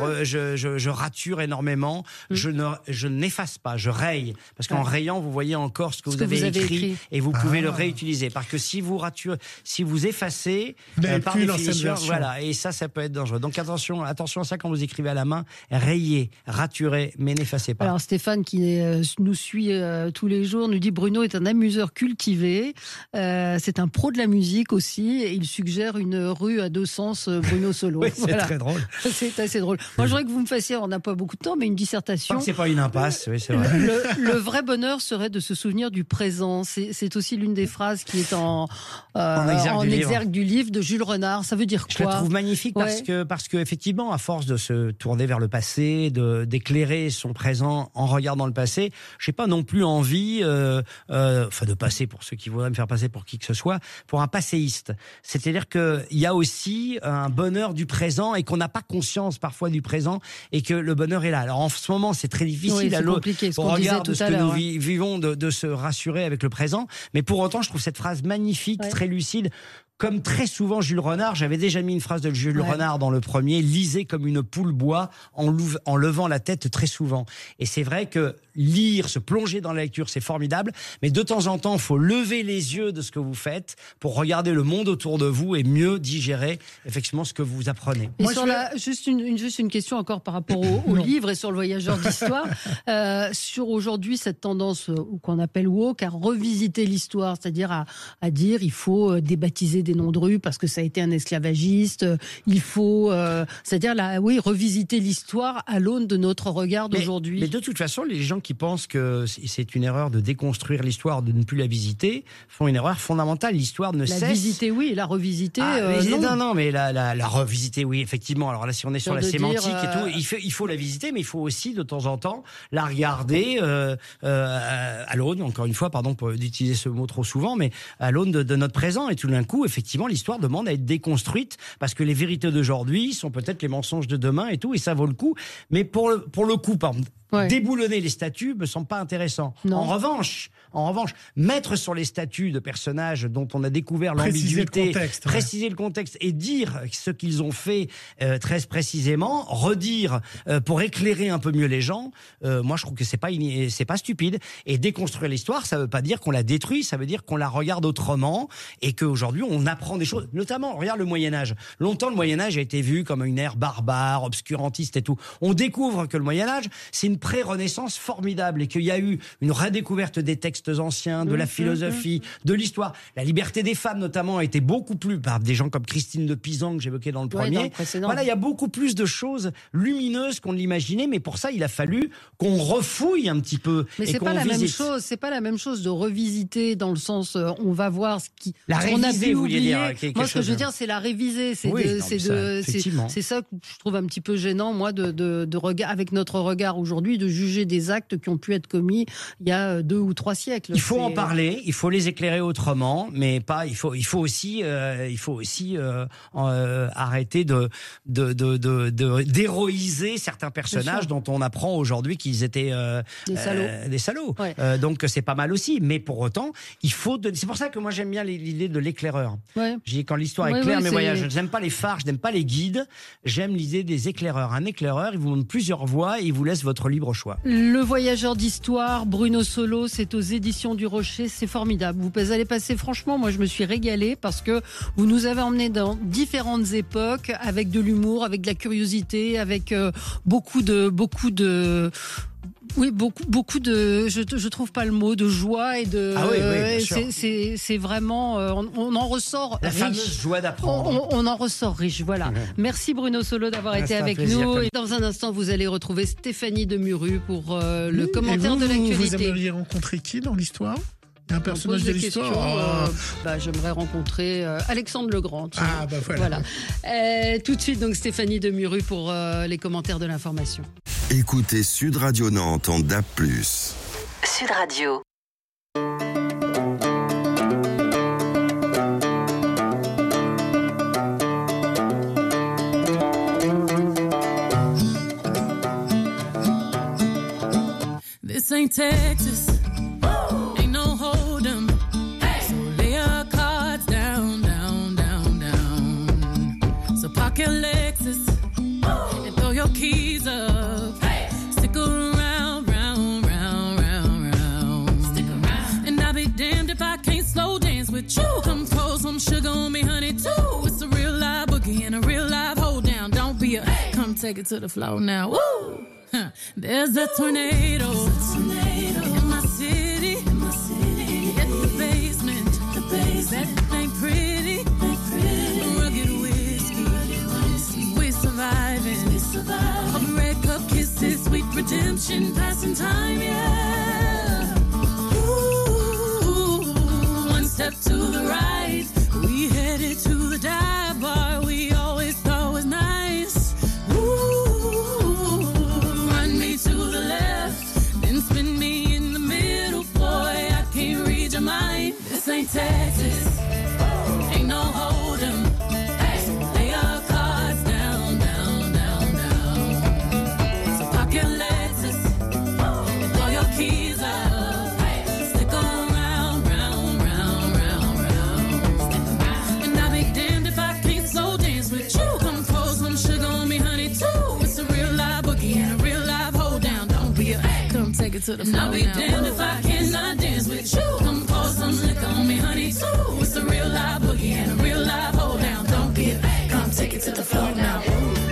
je rature énormément. Je n'efface pas, je raye. Parce qu'en rayant, vous voyez encore ce que vous avez écrit et vous pouvez le réutiliser. Parce que si vous raturez, si vous effacez, par définition, voilà. Et ça peut être dangereux. Donc attention à ça quand vous écrivez à la main. Rayez, raturez, mais n'effacez pas. Alors Stéphane, qui nous suit tous les jours, nous dit Bruno est un amuseur cultivé. C'est un pro de la musique aussi. Et il suggère une rue à 2 sens, Bruno Solo. Oui, c'est très drôle. C'est assez drôle. Moi, je voudrais que vous me fassiez, on n'a pas beaucoup de temps, mais une dissertation. C'est pas une impasse, oui, c'est vrai. Le vrai bonheur serait de se souvenir du présent. C'est aussi l'une des phrases qui est en exergue du livre de Jules Renard. Ça veut dire quoi? Je la trouve magnifique parce que effectivement, à force de se tourner vers le passé, d'éclairer son présent en regardant le passé, j'ai pas non plus envie, de passer, pour ceux qui voudraient me faire passer pour qui que ce soit, pour un passéiste. C'est-à-dire que il y a aussi un bonheur du présent et qu'on n'a pas conscience parfois du présent, et que le bonheur est là. Alors en ce moment, c'est très difficile. Oui, c'est compliqué, ce Au qu'on disait regard de tout ce à que l'heure, nous vivons, de se rassurer avec le présent. Mais pour autant, je trouve cette phrase magnifique, très lucide. Comme très souvent Jules Renard, j'avais déjà mis une phrase de Jules Renard dans le premier, lisez comme une poule boit en levant la tête très souvent. Et c'est vrai que lire, se plonger dans la lecture, c'est formidable, mais de temps en temps, il faut lever les yeux de ce que vous faites pour regarder le monde autour de vous et mieux digérer effectivement ce que vous apprenez. Et juste une question encore par rapport au livre et sur le voyageur d'histoire. Sur aujourd'hui cette tendance qu'on appelle woke à revisiter l'histoire, c'est-à-dire à dire il faut débaptiser des noms de rue parce que ça a été un esclavagiste, il faut c'est-à-dire revisiter l'histoire à l'aune de notre regard d'aujourd'hui. Mais de toute façon, les gens qui pensent que c'est une erreur de déconstruire l'histoire, de ne plus la visiter, font une erreur fondamentale. L'histoire ne cesse... La visiter, oui, la revisiter, non, mais la revisiter, oui, effectivement. Alors là, si on est sur la sémantique et tout, il faut la visiter, mais il faut aussi, de temps en temps, la regarder à l'aune, encore une fois, pardon d'utiliser ce mot trop souvent, mais à l'aune de notre présent. Et tout d'un coup, effectivement, l'histoire demande à être déconstruite parce que les vérités d'aujourd'hui sont peut-être les mensonges de demain et tout, et ça vaut le coup. Mais pour le coup, pardon, déboulonner les statuts me semble pas intéressant. Non. En revanche, mettre sur les statuts de personnages dont on a découvert l'ambiguïté, préciser le contexte et dire ce qu'ils ont fait très précisément, redire pour éclairer un peu mieux les gens. Moi, je trouve que c'est pas stupide. Et déconstruire l'histoire, ça veut pas dire qu'on la détruit, ça veut dire qu'on la regarde autrement et qu'aujourd'hui on apprend des choses. Notamment, regarde le Moyen Âge. Longtemps, le Moyen Âge a été vu comme une ère barbare, obscurantiste et tout. On découvre que le MoyenÂge, c'est une pré-renaissance formidable et qu'il y a eu une redécouverte des textes anciens, de la philosophie, de l'histoire. La liberté des femmes, notamment, a été beaucoup plus par des gens comme Christine de Pisan que j'évoquais dans le premier. Voilà, il y a beaucoup plus de choses lumineuses qu'on l'imaginait, mais pour ça, il a fallu qu'on refouille un petit peu. Mais c'est pas la même chose. C'est pas la même chose de revisiter dans le sens, on va voir ce qu'on a pu oublier. Moi, ce que je veux dire, c'est la réviser. C'est ça que je trouve un petit peu gênant, moi, avec notre regard aujourd'hui, de juger des actes qui ont pu être commis il y a 2 ou 3 siècles. Il faut en parler, il faut les éclairer autrement, mais pas. Il faut aussi arrêter d'héroïser certains personnages dont on apprend aujourd'hui qu'ils étaient des salauds. Ouais. Donc c'est pas mal aussi, mais pour autant, c'est pour ça que moi j'aime bien l'idée de l'éclaireur. Ouais. Quand l'histoire éclaire mes voyages, je n'aime pas les phares, je n'aime pas les guides, j'aime l'idée des éclaireurs. Un éclaireur, il vous montre plusieurs voies et il vous laisse votre libre choix. Le voyageur d'histoire, Bruno Solo, c'est aux éditions du Rocher, c'est formidable. Vous allez passer, franchement, moi je me suis régalée parce que vous nous avez emmenés dans différentes époques avec de l'humour, avec de la curiosité, avec beaucoup de je trouve pas le mot, de joie et de. Ah oui, c'est vraiment, on en ressort la riche. fameuse joie d'apprendre. On en ressort riche, voilà. Merci Bruno Solo d'avoir été avec nous. Et dans un instant, vous allez retrouver Stéphanie Demuru pour le commentaire de l'actualité. Vous aimeriez rencontrer qui dans l'histoire? Un personnage de l'histoire. J'aimerais rencontrer Alexandre le Grand. Voilà. Tout de suite, donc Stéphanie Demuru pour les commentaires de l'information. Écoutez Sud Radio Nantes en DAB+. Sud Radio. This ain't Texas. Ain't no hold'em. So lay your cards down, down, down, down. So park your Lexus and throw your keys up. Stick around, round, round, round, round. Stick around. And I'll be damned if I can't slow dance with you. Come pour some sugar on me, honey, too. It's a real live boogie and a real live hold down. Don't be come take it to the floor now. Woo! There's a tornado in my city. In the basement. That ain't pretty. Rugged whiskey. We're surviving. Red cup kisses, sweet redemption, passing time, yeah. Ooh, one step to the right, we headed to the dive bar we always thought was nice. Ooh, run me to the left, then spin me in the middle, boy, I can't read your mind. This ain't Texas, ain't no hold'em. Lay your cards down, down, down, down. So it to the floor. And I'll be damned if I cannot dance with you. Come pour some liquor on me, honey, too. It's a real live boogie and a real live hold down. Don't be a come take it to the floor now.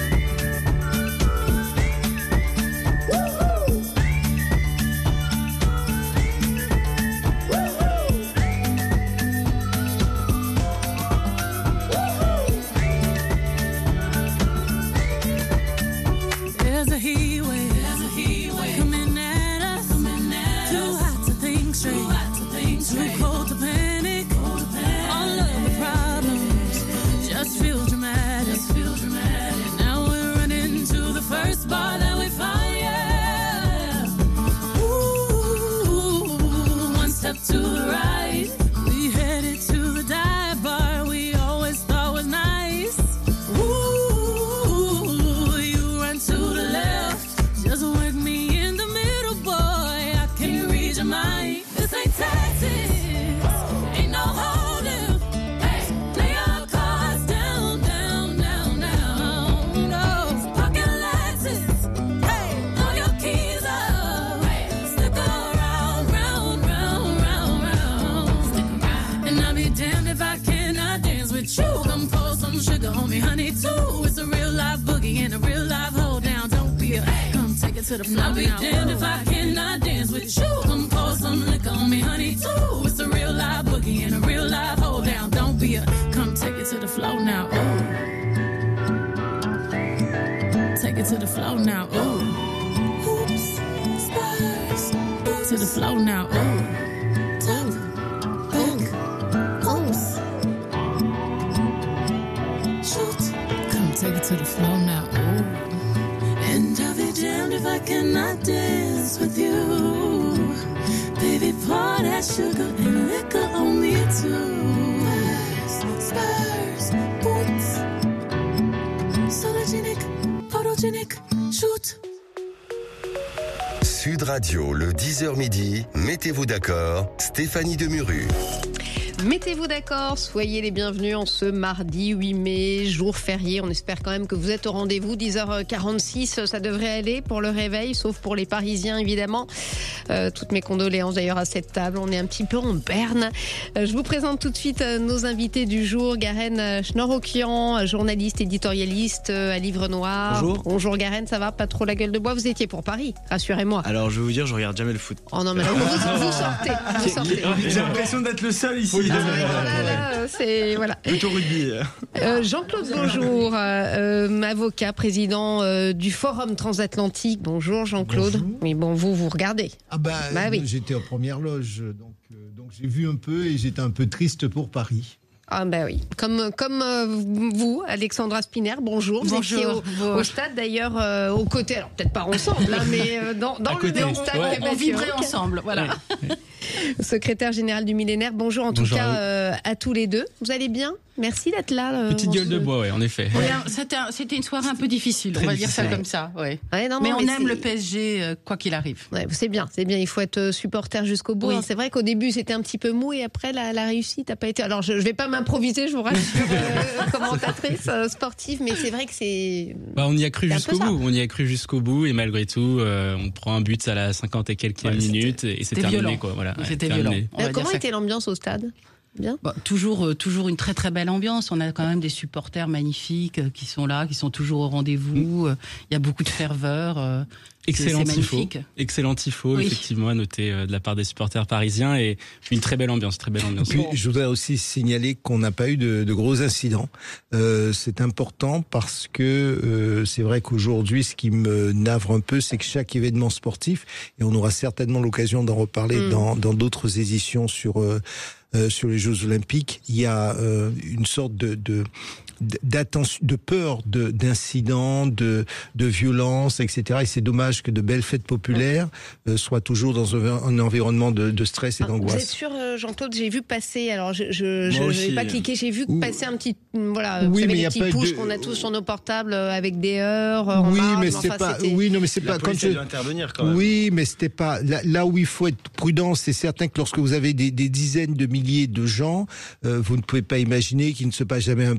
There's a heat wave coming at us. Too hot to think straight, too cold to panic. All of the problems just feel dramatic. Now we're running to the first bar that we find. Yeah. Ooh, one step to the right, we headed to the dive bar we always thought was nice. Ooh, you run to the left, just work me in the middle, boy. I can read your mind. This ain't tactics, ain't no holding. Hey, lay your cards down, down, down, down. No, pocket Lexus. Hey, throw your keys up. Stick around, round, round, round, round. And I'll be damned if I cannot dance with you. Come pour some sugar on me, honey, too. It's a real live boogie and a real live hold down. Don't be a come take it to the floor. I'll be damned if I cannot dance with you. Come pour some liquor on me, honey, too. It's a real live boogie and a real live hold down. Don't be a come take it to the floor now. Ooh. Take it to the floor now. Ooh. Hoops, spurs, to the floor now. Ooh. Toe, hook, hoops. Shoot, come take it to the floor now. Ooh. And I'll be damned if I cannot dance with you. Baby, pour that sugar and liquor on me too. Spurs, boots, sologenic, photogenic, shoot. Sud Radio, le 10h midi, mettez-vous d'accord, Stéphanie Demuru. Mettez-vous d'accord, soyez les bienvenus en ce mardi 8 mai, jour férié. On espère quand même que vous êtes au rendez-vous. 10h46, ça devrait aller pour le réveil, sauf pour les Parisiens évidemment. Toutes mes condoléances d'ailleurs à cette table. On est un petit peu en berne. Je vous présente tout de suite nos invités du jour. Garen Schnorrokian, journaliste, éditorialiste à Livre Noir. Bonjour. Bonjour Garen, ça va? Pas trop la gueule de bois? Vous étiez pour Paris, rassurez-moi. Alors je vais vous dire, je regarde jamais le foot. Oh non mais là, vous sortez. J'ai l'impression d'être le seul ici. C'est voilà. Plutôt rugby. Jean-Claude, bonjour, avocat, président du Forum Transatlantique. Bonjour Jean-Claude. Bonjour. Oui, bon, vous regardez. Ah bah, oui. J'étais en première loge, donc j'ai vu un peu et j'étais un peu triste pour Paris. Ah ben oui, comme vous, Alexandra Spiner, bonjour. Vous étiez au stade d'ailleurs, aux côtés, alors peut-être pas ensemble, hein, mais dans le même stade. Ouais. On vibrait ensemble, voilà. Ouais. Secrétaire général du Millénaire, bonjour en tout cas à tous les deux. Vous allez bien? Merci d'être là. Petite gueule de bois, ouais, en effet. Ouais, c'était une soirée un peu difficile, on va dire ça comme ça. Ouais. Ouais, non, mais on aime le PSG quoi qu'il arrive. Ouais, c'est bien. Il faut être supporter jusqu'au bout. Oui. Hein. C'est vrai qu'au début c'était un petit peu mou et après la réussite n'a pas été. Alors je vais pas m'improviser, je vous rassure, commentatrice sportive, mais c'est vrai que c'est. On y a cru jusqu'au bout. On y a cru jusqu'au bout et malgré tout, on prend un but à la 50 et quelques minutes et c'est terminé violent. quoi. Voilà. C'était violent. Comment était l'ambiance au stade? Bien. Toujours une très très belle ambiance. On a quand même des supporters magnifiques qui sont là, qui sont toujours au rendez-vous. Il y a beaucoup de ferveur. Excellent tifo, oui. Effectivement, à noter de la part des supporters parisiens et une très belle ambiance, Puis, je voudrais aussi signaler qu'on n'a pas eu de gros incidents. C'est important parce que c'est vrai qu'aujourd'hui, ce qui me navre un peu, c'est que chaque événement sportif, et on aura certainement l'occasion d'en reparler dans d'autres éditions sur les Jeux Olympiques, il y a une sorte d'attention, de peur d'incidents, de violence, etc. Et c'est dommage que de belles fêtes populaires soient toujours dans un environnement de stress et d'angoisse. Vous êtes sûr, Jean-Claude? J'ai vu passer, alors je n'ai pas cliqué, j'ai vu passer un petit, voilà, oui, vous savez, mais les petits push qu'on a tous sur nos portables avec des heures. Oui, mais c'est pas. Oui, non, mais c'est pas. Quand tu dois intervenir quand même. Oui, mais c'était pas là où il faut être prudent. C'est certain que lorsque vous avez des dizaines de milliers de gens, vous ne pouvez pas imaginer qu'il ne se passe jamais un petit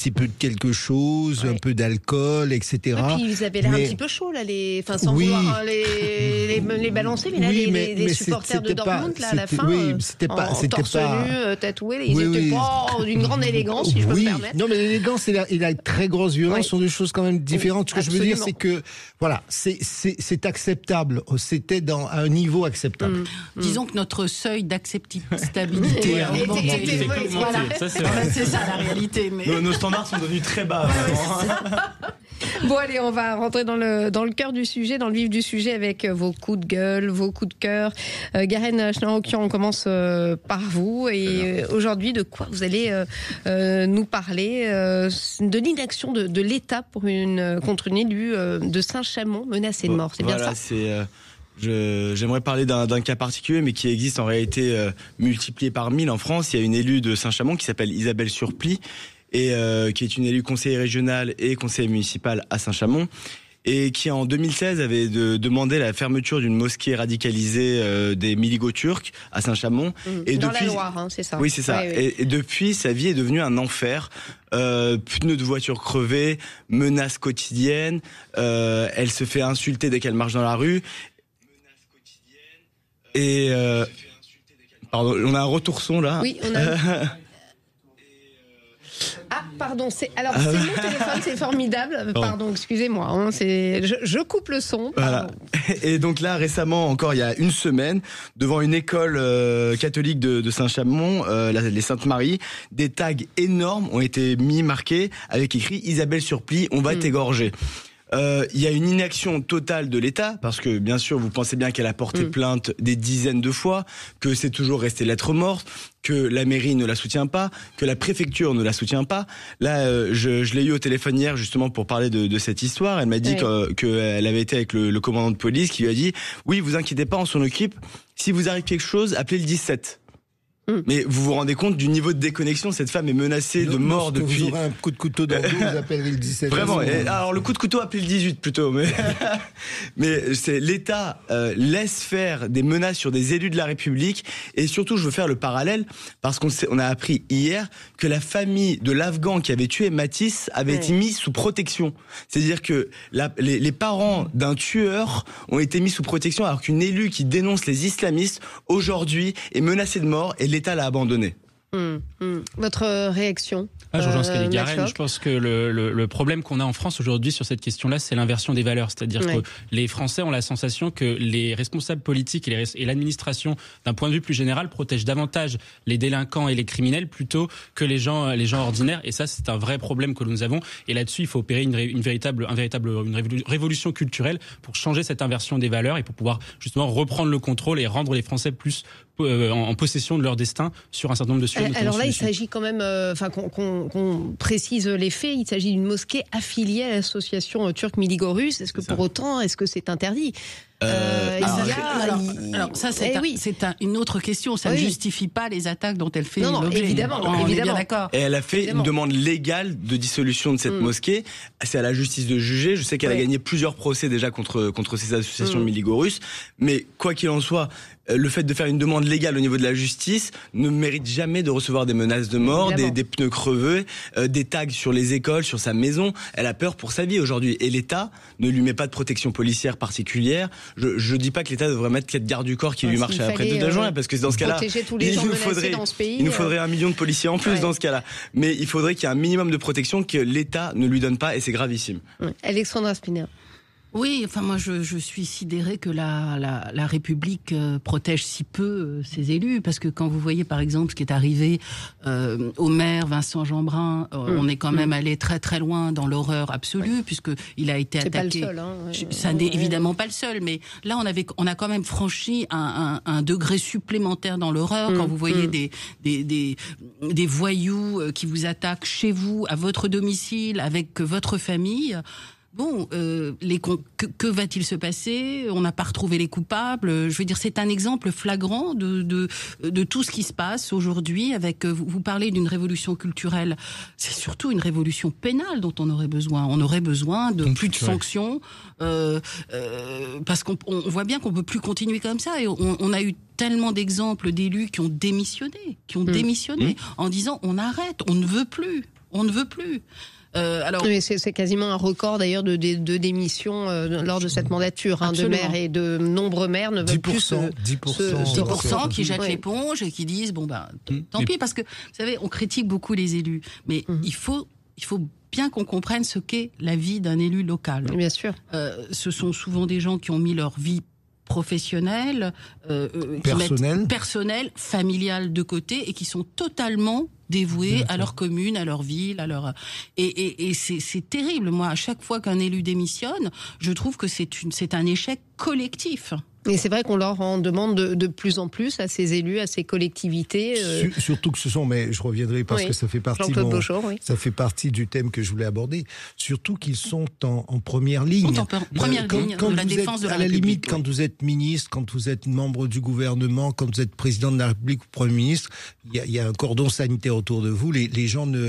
petit peu de quelque chose, un peu d'alcool, etc. Et puis ils avaient l'air un petit peu chauds là, sans vouloir les balancer, mais là les supporters de Dortmund là à la fin, en torse nu, tatoués, ils étaient pas d'une grande élégance, si je peux me permettre. Non, mais l'élégance et la très grosse violence sont deux choses quand même différentes. Ce que je veux dire, c'est que voilà, c'est acceptable. C'était à un niveau acceptable. Disons que notre seuil d'acceptabilité a augmenté. Voilà. C'est ça la réalité. Mais... Nos standards sont devenus très bas. Bon allez, on va rentrer dans le cœur du sujet, dans le vif du sujet avec vos coups de gueule, vos coups de cœur. Garen Schnarokian, on commence par vous. Et aujourd'hui, de quoi vous allez nous parler de l'inaction de l'État contre une élue de Saint-Chamond menacée de mort. C'est bien ça. J'aimerais parler d'un cas particulier, mais qui existe en réalité multiplié par 1000 en France. Il y a une élue de Saint-Chamond qui s'appelle Isabelle Surplis, et qui est une élue conseillère régionale et conseillère municipale à Saint-Chamond, et qui en 2016 avait demandé la fermeture d'une mosquée radicalisée des miligo-turcs à Saint-Chamond. Et dans la Loire, c'est ça. Oui, c'est ça. Oui. Et depuis, sa vie est devenue un enfer. Pneus de voiture crevés, menaces quotidiennes, elle se fait insulter dès qu'elle marche dans la rue. Et pardon, on a un retour son là. Oui, on a. Ah, pardon, c'est mon téléphone, c'est formidable. Pardon, excusez-moi. Hein, je coupe le son. Voilà. Et donc là, récemment, encore il y a une semaine, devant une école catholique de Saint-Chamond, les Saintes-Maries, des tags énormes ont été marqués avec écrit Isabelle Surplis, on va t'égorger. Il y a une inaction totale de l'État, parce que bien sûr, vous pensez bien qu'elle a porté plainte des dizaines de fois, que c'est toujours resté lettre morte, que la mairie ne la soutient pas, que la préfecture ne la soutient pas. Là, je l'ai eu au téléphone hier justement pour parler de cette histoire. Elle m'a dit qu'elle avait été avec le commandant de police qui lui a dit « Oui, vous inquiétez pas, on s'en occupe. Si vous arrive quelque chose, appelez le 17 ». Mais vous vous rendez compte du niveau de déconnexion? Cette femme est menacée de mort depuis. Vous aurez un coup de couteau dans le dos, vous appellerez le 17. Vraiment. Alors le coup de couteau, appelez le 18 plutôt. Mais c'est l'État laisse faire des menaces sur des élus de la République. Et surtout, je veux faire le parallèle parce qu'on a appris hier que la famille de l'Afghan qui avait tué Matisse avait été mise sous protection. C'est-à-dire que les parents d'un tueur ont été mis sous protection, alors qu'une élue qui dénonce les islamistes aujourd'hui est menacée de mort et l'État l'a abandonné. Votre réaction? Je rejoins ce qu'a dit Garen. Je pense que le problème qu'on a en France aujourd'hui sur cette question-là, c'est l'inversion des valeurs. C'est-à-dire que les Français ont la sensation que les responsables politiques et l'administration, d'un point de vue plus général, protègent davantage les délinquants et les criminels plutôt que les gens ordinaires. Et ça, c'est un vrai problème que nous avons. Et là-dessus, il faut opérer une véritable révolution culturelle pour changer cette inversion des valeurs et pour pouvoir justement reprendre le contrôle et rendre les Français plus en possession de leur destin sur un certain nombre de sujets. Alors là, il s'agit quand même, qu'on précise les faits. Il s'agit d'une mosquée affiliée à l'association turque Miligorus. Est-ce que pour autant, est-ce que c'est interdit? Alors ça, c'est une autre question. Ça ne justifie pas les attaques dont elle fait l'objet. Évidemment. On est bien d'accord. Et elle a fait une demande légale de dissolution de cette mosquée. C'est à la justice de juger. Je sais qu'elle a gagné plusieurs procès déjà contre ces associations Miligorus. Mais quoi qu'il en soit, le fait de faire une demande légale au niveau de la justice ne mérite jamais de recevoir des menaces de mort, des pneus crevés, des tags sur les écoles, sur sa maison. Elle a peur pour sa vie aujourd'hui. Et l'État ne lui met pas de protection policière particulière. Je dis pas que l'État devrait mettre 4 gardes du corps qui lui marchent après toute la journée, parce que dans ce cas-là, il nous faudrait 1 million de policiers en plus dans ce cas-là. Mais il faudrait qu'il y ait un minimum de protection que l'État ne lui donne pas, et c'est gravissime. Alexandra Spinner. Oui, enfin moi je suis sidérée que la République protège si peu ses élus, parce que quand vous voyez par exemple ce qui est arrivé au maire Vincent Jeanbrun, on est quand même allé très très loin dans l'horreur absolue, puisque il a été attaqué. C'est pas le seul. Ça n'est évidemment pas le seul, mais là on a quand même franchi un degré supplémentaire dans l'horreur quand vous voyez des voyous qui vous attaquent chez vous, à votre domicile, avec votre famille. Bon, que va-t-il se passer? On n'a pas retrouvé les coupables. Je veux dire, c'est un exemple flagrant de tout ce qui se passe aujourd'hui. Avec, vous parlez d'une révolution culturelle, c'est surtout une révolution pénale dont on aurait besoin. On aurait besoin de plus de sanctions, parce qu'on voit bien qu'on peut plus continuer comme ça. Et on a eu tellement d'exemples d'élus qui ont démissionné, en disant on arrête, on ne veut plus. on ne veut plus. Mais c'est quasiment un record d'ailleurs de démissions lors de cette mandature de maires, et de nombreux maires ne veulent plus 10% qui jettent l'éponge et qui disent tant pis, parce que vous savez, on critique beaucoup les élus, mais il faut bien qu'on comprenne ce qu'est la vie d'un élu local. Bien sûr. Ce sont souvent des gens qui ont mis leur vie professionnelle, personnelle, familiale de côté, et qui sont totalement dévoués à leur commune, à leur ville, à leur... Et c'est terrible. Moi, à chaque fois qu'un élu démissionne, je trouve que c'est un échec collectif. Et c'est vrai qu'on leur en demande de plus en plus à ces élus, à ces collectivités. Surtout que ce sont, mais je reviendrai parce que ça fait partie du thème que je voulais aborder. Surtout qu'ils sont en première ligne. Première ligne de la défense de la République. À la limite, quand vous êtes ministre, quand vous êtes membre du gouvernement, quand vous êtes président de la République ou Premier ministre, il y a un cordon sanitaire autour de vous. Les gens ne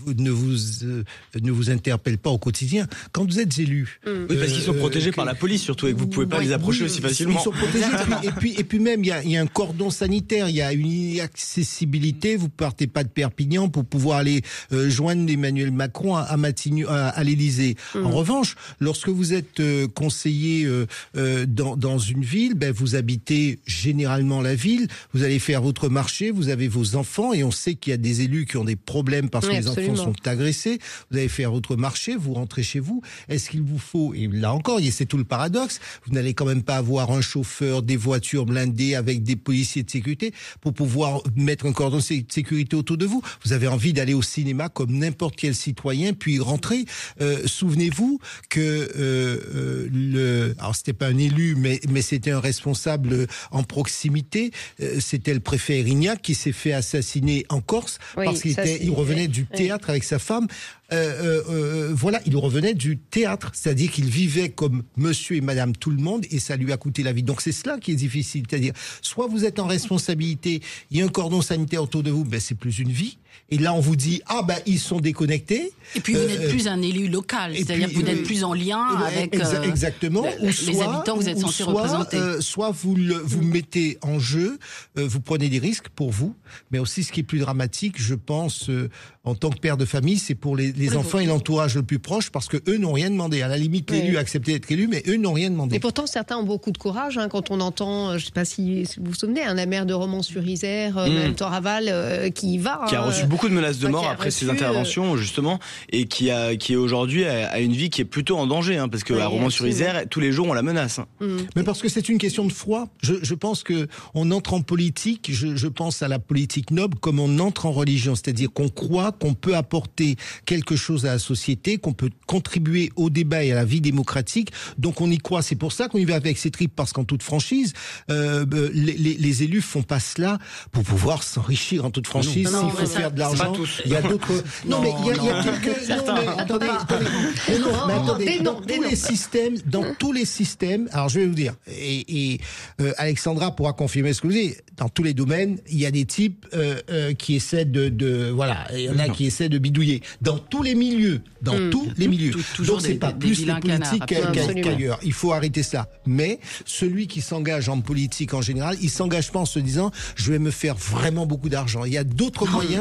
vous interpellent pas au quotidien. Quand vous êtes élu... Oui, parce qu'ils sont protégés par la police surtout, et que vous pouvez pas les approcher aussi facilement. Ils sont protégés. Et puis même, il y a un cordon sanitaire, il y a une inaccessibilité. Vous partez pas de Perpignan pour pouvoir aller joindre Emmanuel Macron à l'Élysée. En revanche, lorsque vous êtes conseiller dans une ville, vous habitez généralement la ville, vous allez faire votre marché, vous avez vos enfants, et on sait qu'il y a des élus qui ont des problèmes parce que les enfants sont agressés. Vous allez faire votre marché, vous rentrez chez vous. Est-ce qu'il vous faut, et là encore, c'est tout le paradoxe, vous n'allez quand même pas avoir un chauffeur, des voitures blindées avec des policiers de sécurité pour pouvoir mettre un cordon de sécurité autour de vous. Vous avez envie d'aller au cinéma comme n'importe quel citoyen, puis rentrer. Souvenez-vous que alors c'était pas un élu, mais c'était un responsable en proximité. C'était le préfet Erignac qui s'est fait assassiner en Corse parce qu'il revenait du théâtre avec sa femme. Voilà, il revenait du théâtre, c'est-à-dire qu'il vivait comme monsieur et madame tout le monde, et ça lui a coûté la vie. Donc c'est cela qui est difficile, c'est-à-dire soit vous êtes en responsabilité, il y a un cordon sanitaire autour de vous, c'est plus une vie, et là on vous dit ils sont déconnectés. Et puis vous n'êtes plus un élu local, c'est-à-dire que vous n'êtes plus en lien avec exactement, les habitants que vous êtes censés représenter. Soit vous mettez en jeu, vous prenez des risques pour vous, mais aussi ce qui est plus dramatique, je pense, en tant que père de famille, c'est pour les enfants et l'entourage le plus proche, parce que eux n'ont rien demandé. À la limite, l'élu a accepté d'être élu, mais eux n'ont rien demandé. Et pourtant, certains ont beaucoup de courage quand on entend, je ne sais pas si vous vous souvenez, la maire de Romans-sur-Isère, Mme Toraval, qui y va. Qui a reçu beaucoup de menaces de mort après ses interventions, justement, et qui est aujourd'hui a une vie qui est plutôt en danger, parce que à Romans-sur-Isère, tous les jours on la menace. Mais parce que c'est une question de foi. Je pense que on entre en politique, je pense à la politique noble comme on entre en religion, c'est-à-dire qu'on croit qu'on peut apporter quelque chose à la société, qu'on peut contribuer au débat et à la vie démocratique. Donc on y croit. C'est pour ça qu'on y va avec ses tripes, parce qu'en toute franchise, les élus font pas cela pour pouvoir s'enrichir. En toute franchise, s'il faut faire de l'argent, il y a d'autres. Non, mais il y a quelques. Non, mais attendez. Dans tous les systèmes. Alors je vais vous dire. Et Alexandra pourra confirmer ce que vous dites. Dans tous les domaines, il y a des types qui essaient voilà. Il y en a qui essaient de bidouiller. Dans tous les milieux. Donc c'est pas plus de politique qu'ailleurs. Il faut arrêter ça. Mais celui qui s'engage en politique en général, il s'engage pas en se disant je vais me faire vraiment beaucoup d'argent. Il y a d'autres moyens.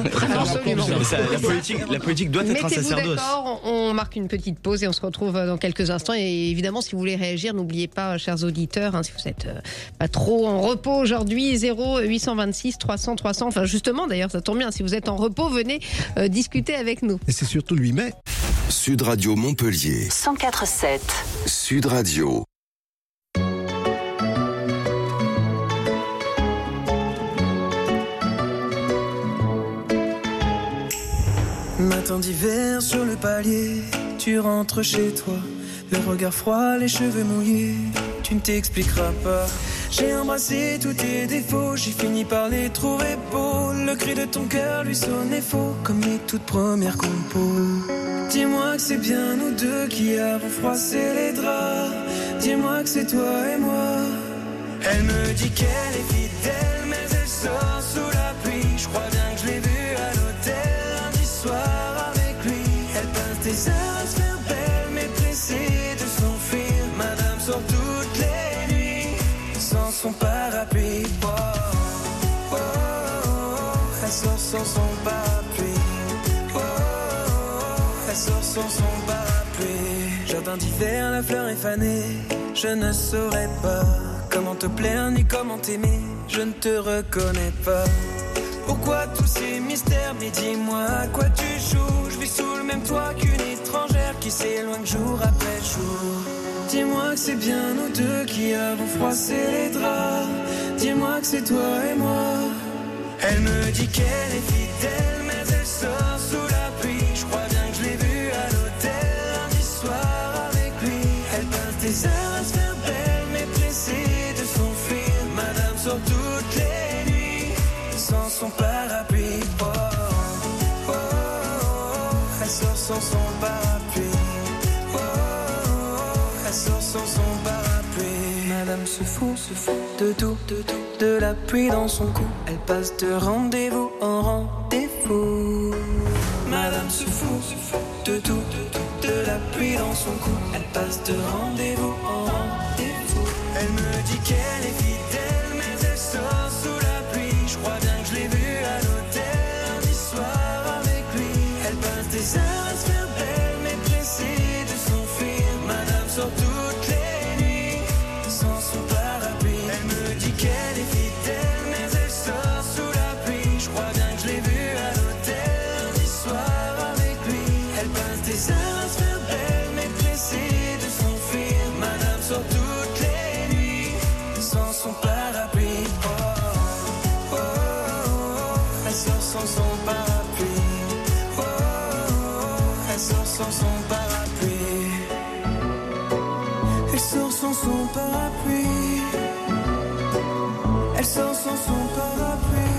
La politique doit être un sacerdoce. Mettez-vous d'accord, on marque une petite pause et on se retrouve dans quelques instants. Et évidemment, si vous voulez réagir, n'oubliez pas, chers auditeurs, si vous êtes pas trop en repos aujourd'hui, 0826 300 300. Enfin, justement, d'ailleurs, ça tombe bien. Si vous êtes en repos, venez discuter avec nous. Et c'est surtout le 8 mai. Sud Radio Montpellier. 104.7. Sud Radio. Matin d'hiver sur le palier, tu rentres chez toi, le regard froid, les cheveux mouillés, tu ne t'expliqueras pas. J'ai embrassé tous tes défauts, j'ai fini par les trouver beaux. Le cri de ton cœur lui sonnait faux, comme les toutes premières compos. Dis-moi que c'est bien nous deux qui avons froissé les draps. Dis-moi que c'est toi et moi. Elle me dit qu'elle est fidèle, mais elle sort sous la pluie. Je crois bien que je l'ai vue à l'hôtel lundi soir avec lui. Elle passe des heures à se faire belle, mais pressée de s'enfuir. Madame sort toutes les nuits sans son parapluie. Oh, oh, oh, elle sort sans son parapluie. Oh, oh, Elle sort sans son parapluie. Jardin d'hiver, la fleur est fanée. Je ne saurais pas comment te plaire ni comment t'aimer. Je ne te reconnais pas. Pourquoi tous ces mystères? Mais dis-moi à quoi tu joues. Je vis sous le même toit qu'une étrangère qui s'éloigne jour après jour. Dis-moi que c'est bien nous deux qui avons froissé les draps. Dis-moi que c'est toi et moi. Elle me dit qu'elle est fidèle, mais elle sort sous la pluie. Je crois bien que je l'ai vue à l'hôtel lundi soir avec lui. Elle passe des heures à se faire belle, mais pressée de s'enfuir. Madame sort toutes les nuits sans son parapluie. Oh, oh, oh, oh. Elle sort sans son parapluie. Oh, oh, oh. Elle sort sans son parapluie. Madame se fout de tout, de la pluie dans son cou. Elle passe de rendez-vous en rendez-vous. Madame se fout de tout, de la pluie dans son cou. Elle passe de rendez-vous en rendez-vous. Elle me dit qu'elle est fidèle, mais elle sort sous la pluie. Je crois bien que je l'ai vue à l'hôtel lundi soir avec lui. Elle passe des heures à se faire belle, mais pressée de s'enfuir. Madame sort toutes les nuits sans son parapluie. Elle me dit qu'elle est fidèle, mais elle sort sous la pluie. Je crois bien que je l'ai vue à l'hôtel lundi soir avec lui. Elle passe des heures à se faire belle, mais pressée de s'enfuir. Madame sort toutes les nuits sans son parapluie. Oh, oh, oh, oh. Elle sort sans son parapluie. Oh, oh, oh. Elle sort sans son parapluie. Elle sort sans son parapluie. Elle sort sans son parapluie.